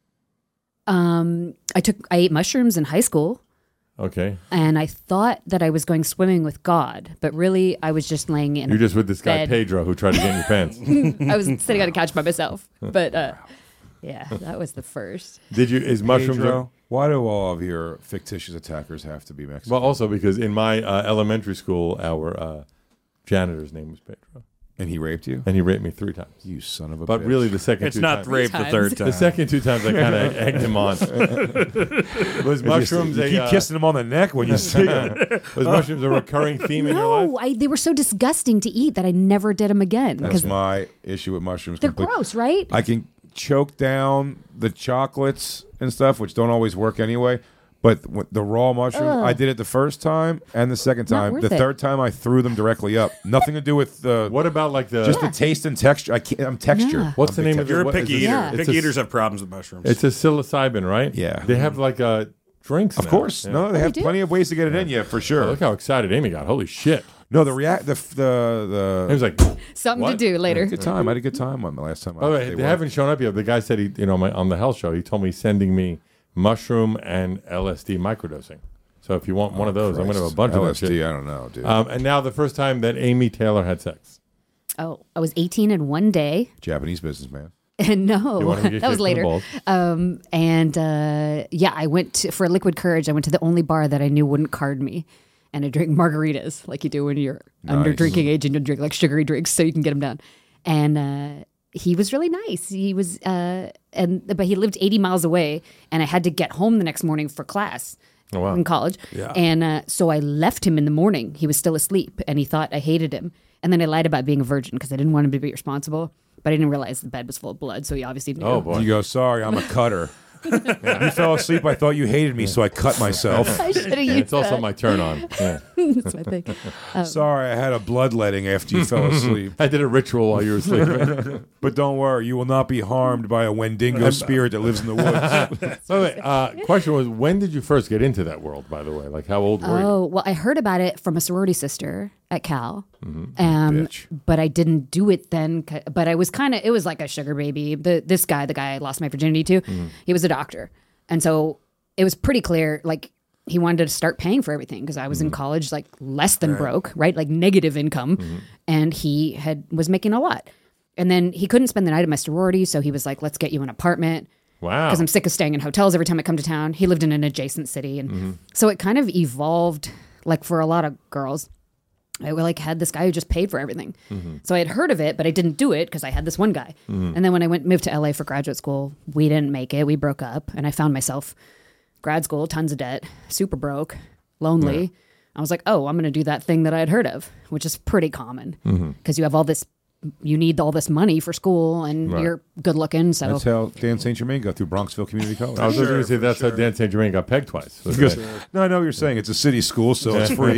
Um, I took I ate mushrooms in high school, Okay. and I thought that I was going swimming with God, but really I was just laying in. You're a just with this guy, bed. Pedro, who tried to get in your pants. I was sitting on a couch by myself, but uh, yeah, that was the first. Did you, is mushrooms? Pedro, why do all of your fictitious attackers have to be Mexican? Well, also because in my uh, elementary school, our uh, janitor's name was Pedro. and he raped you? And he raped me three times. You son of a But bitch. really, the second It's two not times. rape the times. third time. The second two times I kind of egged him on. Was mushrooms You a keep uh, kissing him on the neck when you see him. was mushrooms a recurring theme in your life? No, I, they were so disgusting to eat that I never did them again That's because my issue with mushrooms. they're complete- gross, right? I can choke down the chocolates and stuff, which don't always work anyway. But w- the raw mushrooms, Ugh. I did it the first time and the second Not time. worth The it. third time, I threw them directly up. Nothing to do with the What about like the? just the taste and texture. I can't. I'm texture. Yeah. What's I'm the big name of texture. it? You're a What picky is eater. it? Yeah. It's Picky a- eaters have problems with mushrooms. It's a psilocybin, right? Yeah. They have like uh, drinks. Of now. course, Yeah. no, they have do? plenty of ways to get it in you for Oh, sure. look how excited Amy got. Holy shit. No, the react the f- the It the was like, Something What? to do later. good time. I had a good time on the last time. by the way, they, were. haven't shown up yet. The guy said he, you know, my, on the health show, he told me he's sending me mushroom and L S D microdosing. So if you want one of those, I'm going to have a bunch L of S that D. shit. I don't know, dude. Um, and now the first time that Amy Taylor had sex. Oh, I was eighteen in one day, Japanese businessman. and no, You wanted to get that was kicked in the later. balls. Um, and uh, yeah, I went to, for Liquid Courage. I went to the only bar that I knew wouldn't card me, and I drank margaritas like you do when you're under Nice. drinking age and you drink like sugary drinks so you can get them down. And uh, he was really nice. He was, uh, and but he lived eighty miles away, and I had to get home the next morning for class. Oh, wow. In college. Yeah. And uh, so I left him in the morning. He was still asleep and he thought I hated him. And then I lied about being a virgin because I didn't want him to be responsible. But I didn't realize the bed was full of blood. So he obviously knew. Oh, boy. You go, sorry, I'm a cutter. You fell asleep. I thought you hated me, so I cut myself. I should have Yeah, used it's also that. my turn on. Yeah. That's my thing. Sorry, I had a bloodletting after you fell asleep. I did a ritual while you were sleeping. But don't worry, you will not be harmed by a Wendigo spirit that lives in the woods. By the way, uh, question was, when did you first get into that world, by the way? Like, how old were you? Oh, well, I heard about it from a sorority sister at Cal. Mm-hmm. Um, Bitch. but I didn't do it then. c- But I was kind of, it was like a sugar baby. The This guy, the guy I lost my virginity to, Mm-hmm. he was a doctor. And so it was pretty clear, like, he wanted to start paying for everything because I was Mm-hmm. in college, like less than broke, right? Like negative income. Mm-hmm. And he had was making a lot. And then he couldn't spend the night at my sorority. So he was like, let's get you an apartment. Wow. Because I'm sick of staying in hotels every time I come to town. He lived in an adjacent city. And Mm-hmm. so it kind of evolved, like for a lot of girls. I like had this guy who just paid for everything. Mm-hmm. So I had heard of it, but I didn't do it because I had this one guy. And then when I went moved to L A for graduate school, we didn't make it. We broke up, and I found myself grad school, tons of debt, super broke, lonely. Yeah. I was like, oh, I'm going to do that thing that I had heard of, which is pretty common because Mm-hmm. you have all this you need all this money for school, and Right. you're good looking. So That's how Dan Saint Germain got through Bronxville Community College. I was just Sure, going to say for that's how sure. Dan Saint Germain got pegged twice. He goes, no, I know what you're saying. It's a city school, so it's free.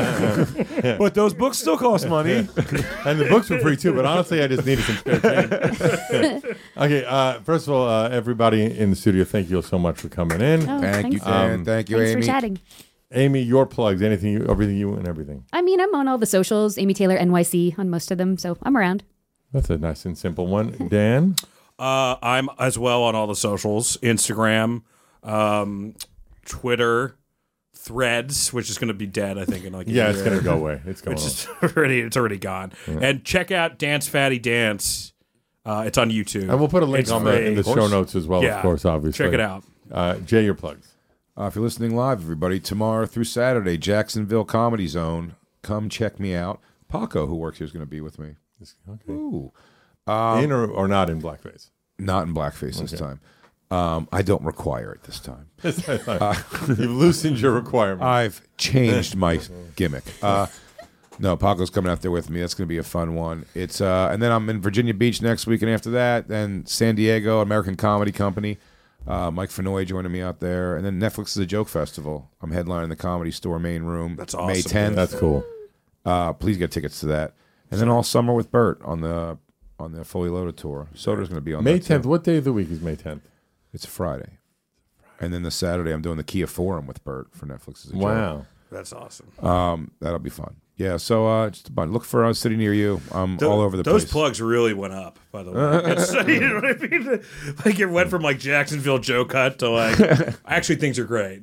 But those books still cost money. And the books were free too, but honestly, I just needed some spare change. Okay, uh, first of all, uh, everybody in the studio, thank you so much for coming in. Oh, Thank you, thanks. Dan. Um, Thank you, Thanks Amy. for chatting. Amy, your plugs, anything, you, everything you and everything. I mean, I'm on all the socials, Amy Taylor N Y C on most of them, so I'm around. That's a nice and simple one. Dan? Uh, I'm as well on all the socials: Instagram, um, Twitter, Threads, which is going to be dead, I think, in like a Yeah, it's year. going to go away. It's going Which away. is already it's already gone. And check out Dance Fatty Dance. Uh, it's on YouTube. And we'll put a link It's on the, in the free. show notes as well, Yeah. of course, obviously. Check it out. Uh, Jay, your plugs. Uh, if you're listening live, everybody, tomorrow through Saturday, Jacksonville Comedy Zone. Come check me out. Paco, who works here, is going to be with me. Okay. Ooh. in or, or not in blackface? Not in blackface this time. Um, I don't require it this time. You've loosened your requirement. I've changed my gimmick. Uh, no, Paco's coming out there with me. That's going to be a fun one. It's uh, and then I'm in Virginia Beach next week, and after that, then San Diego, American Comedy Company. Uh, Mike Fenoy joining me out there, and then Netflix is a Joke Festival. I'm headlining the Comedy Store main room. That's May awesome. tenth. That's cool. Uh, please get tickets to that. And then all summer with Bert on the on the Fully Loaded tour. Soder's going to be on May that, too. tenth. What day of the week is May tenth? It's a Friday. And then the Saturday, I'm doing the Kia Forum with Bert for Netflix. As a Wow. That's awesome. joke. Um, that'll be fun. Yeah, so uh, just a bunch. Look for a city near you. I'm Tho- all over the those place. plugs really went up, by the way. It's, you know what I mean? Like it went from like Jacksonville joke cut to like I actually things are great.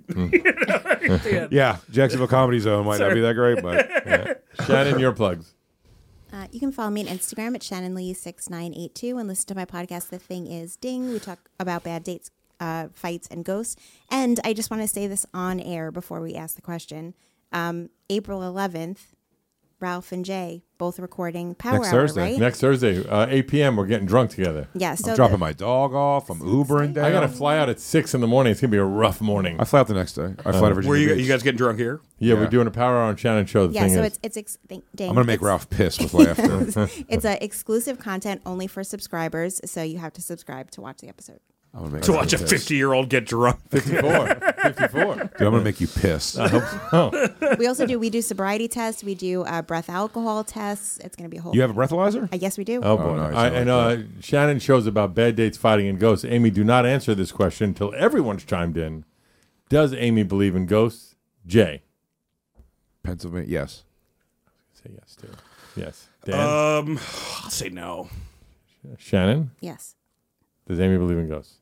Yeah, Jacksonville Comedy Zone might not be that great, but Shannon, your plugs. Uh, you can follow me on Instagram at Shannon Lee six nine eight two and listen to my podcast, The Thing Is Ding. We talk about bad dates, uh, fights, and ghosts. And I just want to say this on air before we ask the question. Um, April eleventh, Ralph and Jay both recording Power Next Hour, Thursday. right? Next Thursday, uh, eight p.m., we're getting drunk together. Yeah, so I'm dropping the- my dog off. I'm Ubering down. I got to fly out at six in the morning. It's going to be a rough morning. I fly out the next day. I fly to Virginia Were you Beach. you guys getting drunk here? Yeah, Yeah. we're doing a Power Hour on Shannon show. The yeah, thing so is, it's it's ex- ding, ding. I'm going to make It's- Ralph piss with laughter. It's a exclusive content only for subscribers, so you have to subscribe to watch the episode. I'm gonna make To Ralph watch a piss. fifty year old get drunk. fifty-four. fifty-four. Dude, I'm going to make you piss. We also do we do sobriety tests, we do uh, breath alcohol tests. It's going to be a whole. You have a breathalyzer? I guess we do. Oh, boy. nice. I, I and like uh, Shannon shows about bad dates, fighting, and ghosts. Amy, do not answer this question until everyone's chimed in. Does Amy believe in ghosts? Jay. Pennsylvania, yes. Say yes, too. Yes. Dan? Um, I'll say no. Shannon? Yes. Does Amy believe in ghosts?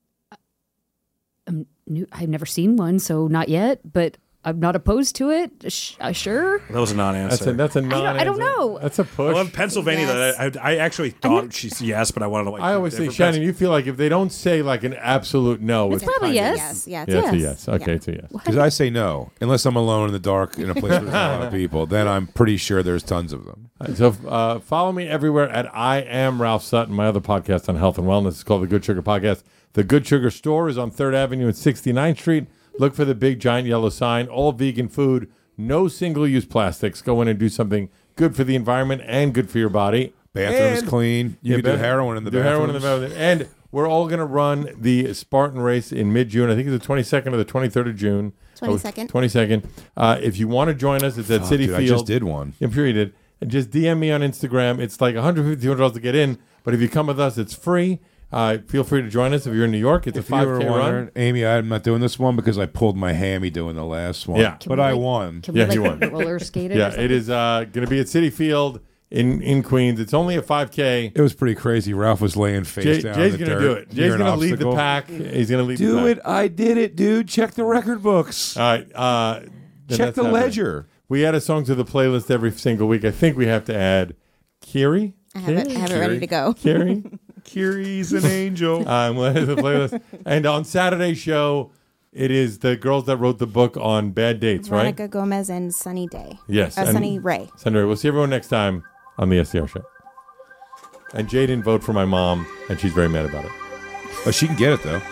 Um, new, I've never seen one, so not yet, but I'm not opposed to it. Sh- uh, sure. That was a non That's answer. a, that's a non don't- I don't know. That's a push. Well, in Pennsylvania, Yes. that I, I actually thought she's yes, but I wanted to like. I always say, different Shannon, Pens- you feel like if they don't say like an absolute no, It's it's probably kind of- yes. Yes. Yeah. Yeah, it's a Yes. yes. Okay, Yeah. it's a yes. Because I say no, unless I'm alone in the dark in a place where there's a lot of people. Then I'm pretty sure there's tons of them. So uh, follow me everywhere at I am Ralph Sutton. My other podcast on health and wellness is called The Good Sugar Podcast. The Good Sugar Store is on third Avenue and sixty-ninth Street. Look for the big giant yellow sign. All vegan food, no single-use plastics. Go in and do something good for the environment and good for your body. Bathrooms And- clean. You Yeah, can do ba- heroin in the do heroin in the bathrooms. bathroom. And we're all going to run the Spartan race in mid-June. I think it's the twenty-second or the twenty-third of June. twenty-second. twenty-second. Uh, if you want to join us, it's at Fuck, City dude, Field. I just did one. I'm sure you did. And just D M me on Instagram. It's like one hundred fifty dollars, two hundred dollars to get in. But if you come with us, it's free. Uh, feel free to join us if you're in New York. It's If a you were five K wondering, run. Amy, I'm not doing this one because I pulled my hammy doing the last one. Yeah. Can But we, I like- won. Can Yeah, we you like won. roller skate it? or Yeah, something? it is uh, going to be at City Field in, in Queens. It's only a five K. It was pretty crazy. Ralph was laying face Jay, down. Jay's in the going to dirt do it. near Jay's an going to lead the obstacle. pack. He's going to lead the Do pack. it. I did it, dude. Check the record books. All right. Uh, then Check that's the happening. ledger. We add a song to the playlist every single week. I think we have to add Kiri. I have it, I have it ready to go. Kiri. Curie's an angel. Um, we'll add the playlist. And on Saturday's show, it is the girls that wrote the book on bad dates, right? Veronica Gomez and Sunny Day. Yes. Uh, and- Sunny Ray. Sunday. We'll see everyone next time on the S D R show. And Jay didn't vote for my mom, and she's very mad about it. Oh, she can get it, though.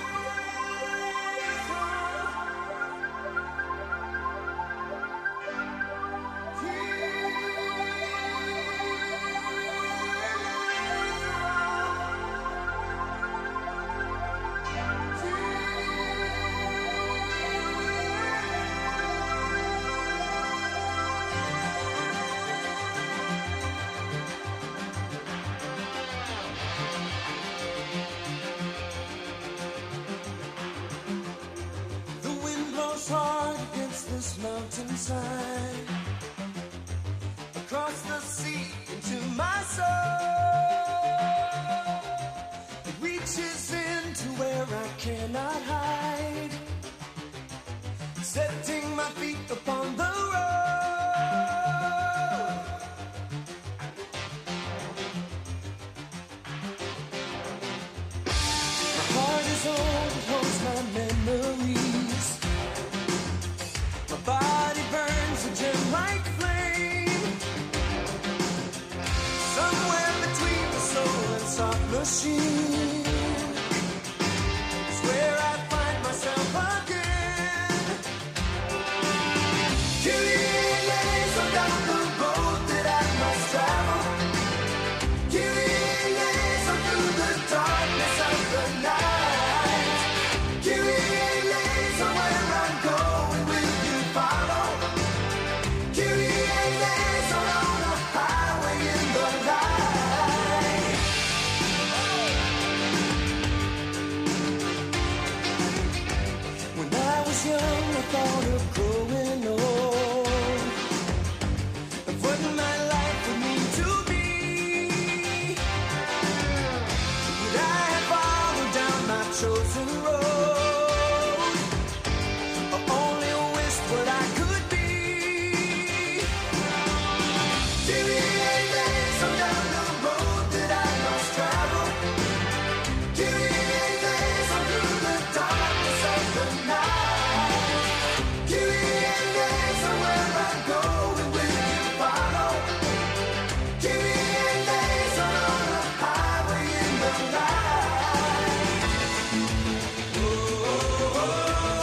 inside, across the sea into my soul. It reaches into where I cannot hide, setting my feet upon the road. My heart is old, it holds my memories. My body burns a gem-like flame, somewhere between the soul and soft machine is where I find myself again. Killing days on down the road that I must travel. Killing days on through the darkness of the night. Killing days on where I'm going, will you follow? Killing days on on the highway in the night. When I was young, I thought of growing old and what my life would mean to me. Would I have followed down my chosen road, or only wished what I could be? Killing days on down the road that I must travel. Killing days on through the darkness of the night. Killing days on where I'm going, will you follow? Killing days on on the highway in the night. Oh, oh, oh.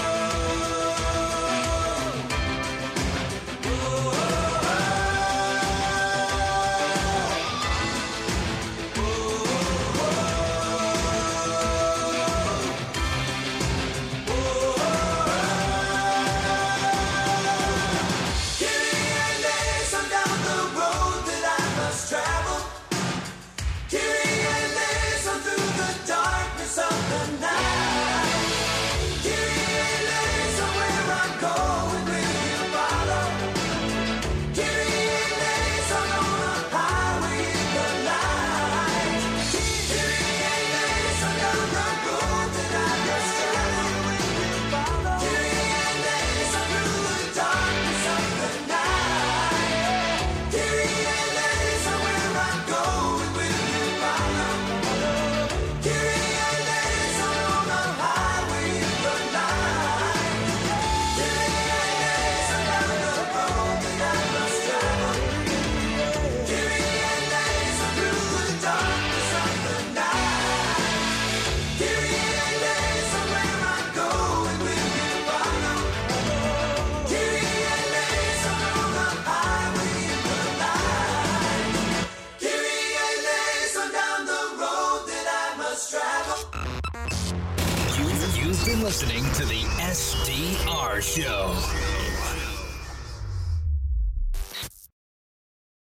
Killing days on down the road that I must travel. Killing days on through the darkness of the night. Killing days on where I'm going, will you follow? Killing days on on the highway in the night. Killing days on down the road that I must travel. Will you follow? Killing days on through the darkness of the night. Killing days on where I'm going, will you follow? Killing days on on the highway in the night. Killing days on down the road that I must travel. Killing days on through the darkness of the night. Killing days on where I'm going, will you follow? Killing days on on the highway in the night. Killing days on down the road that I must travel. You've been listening to the S D R Show.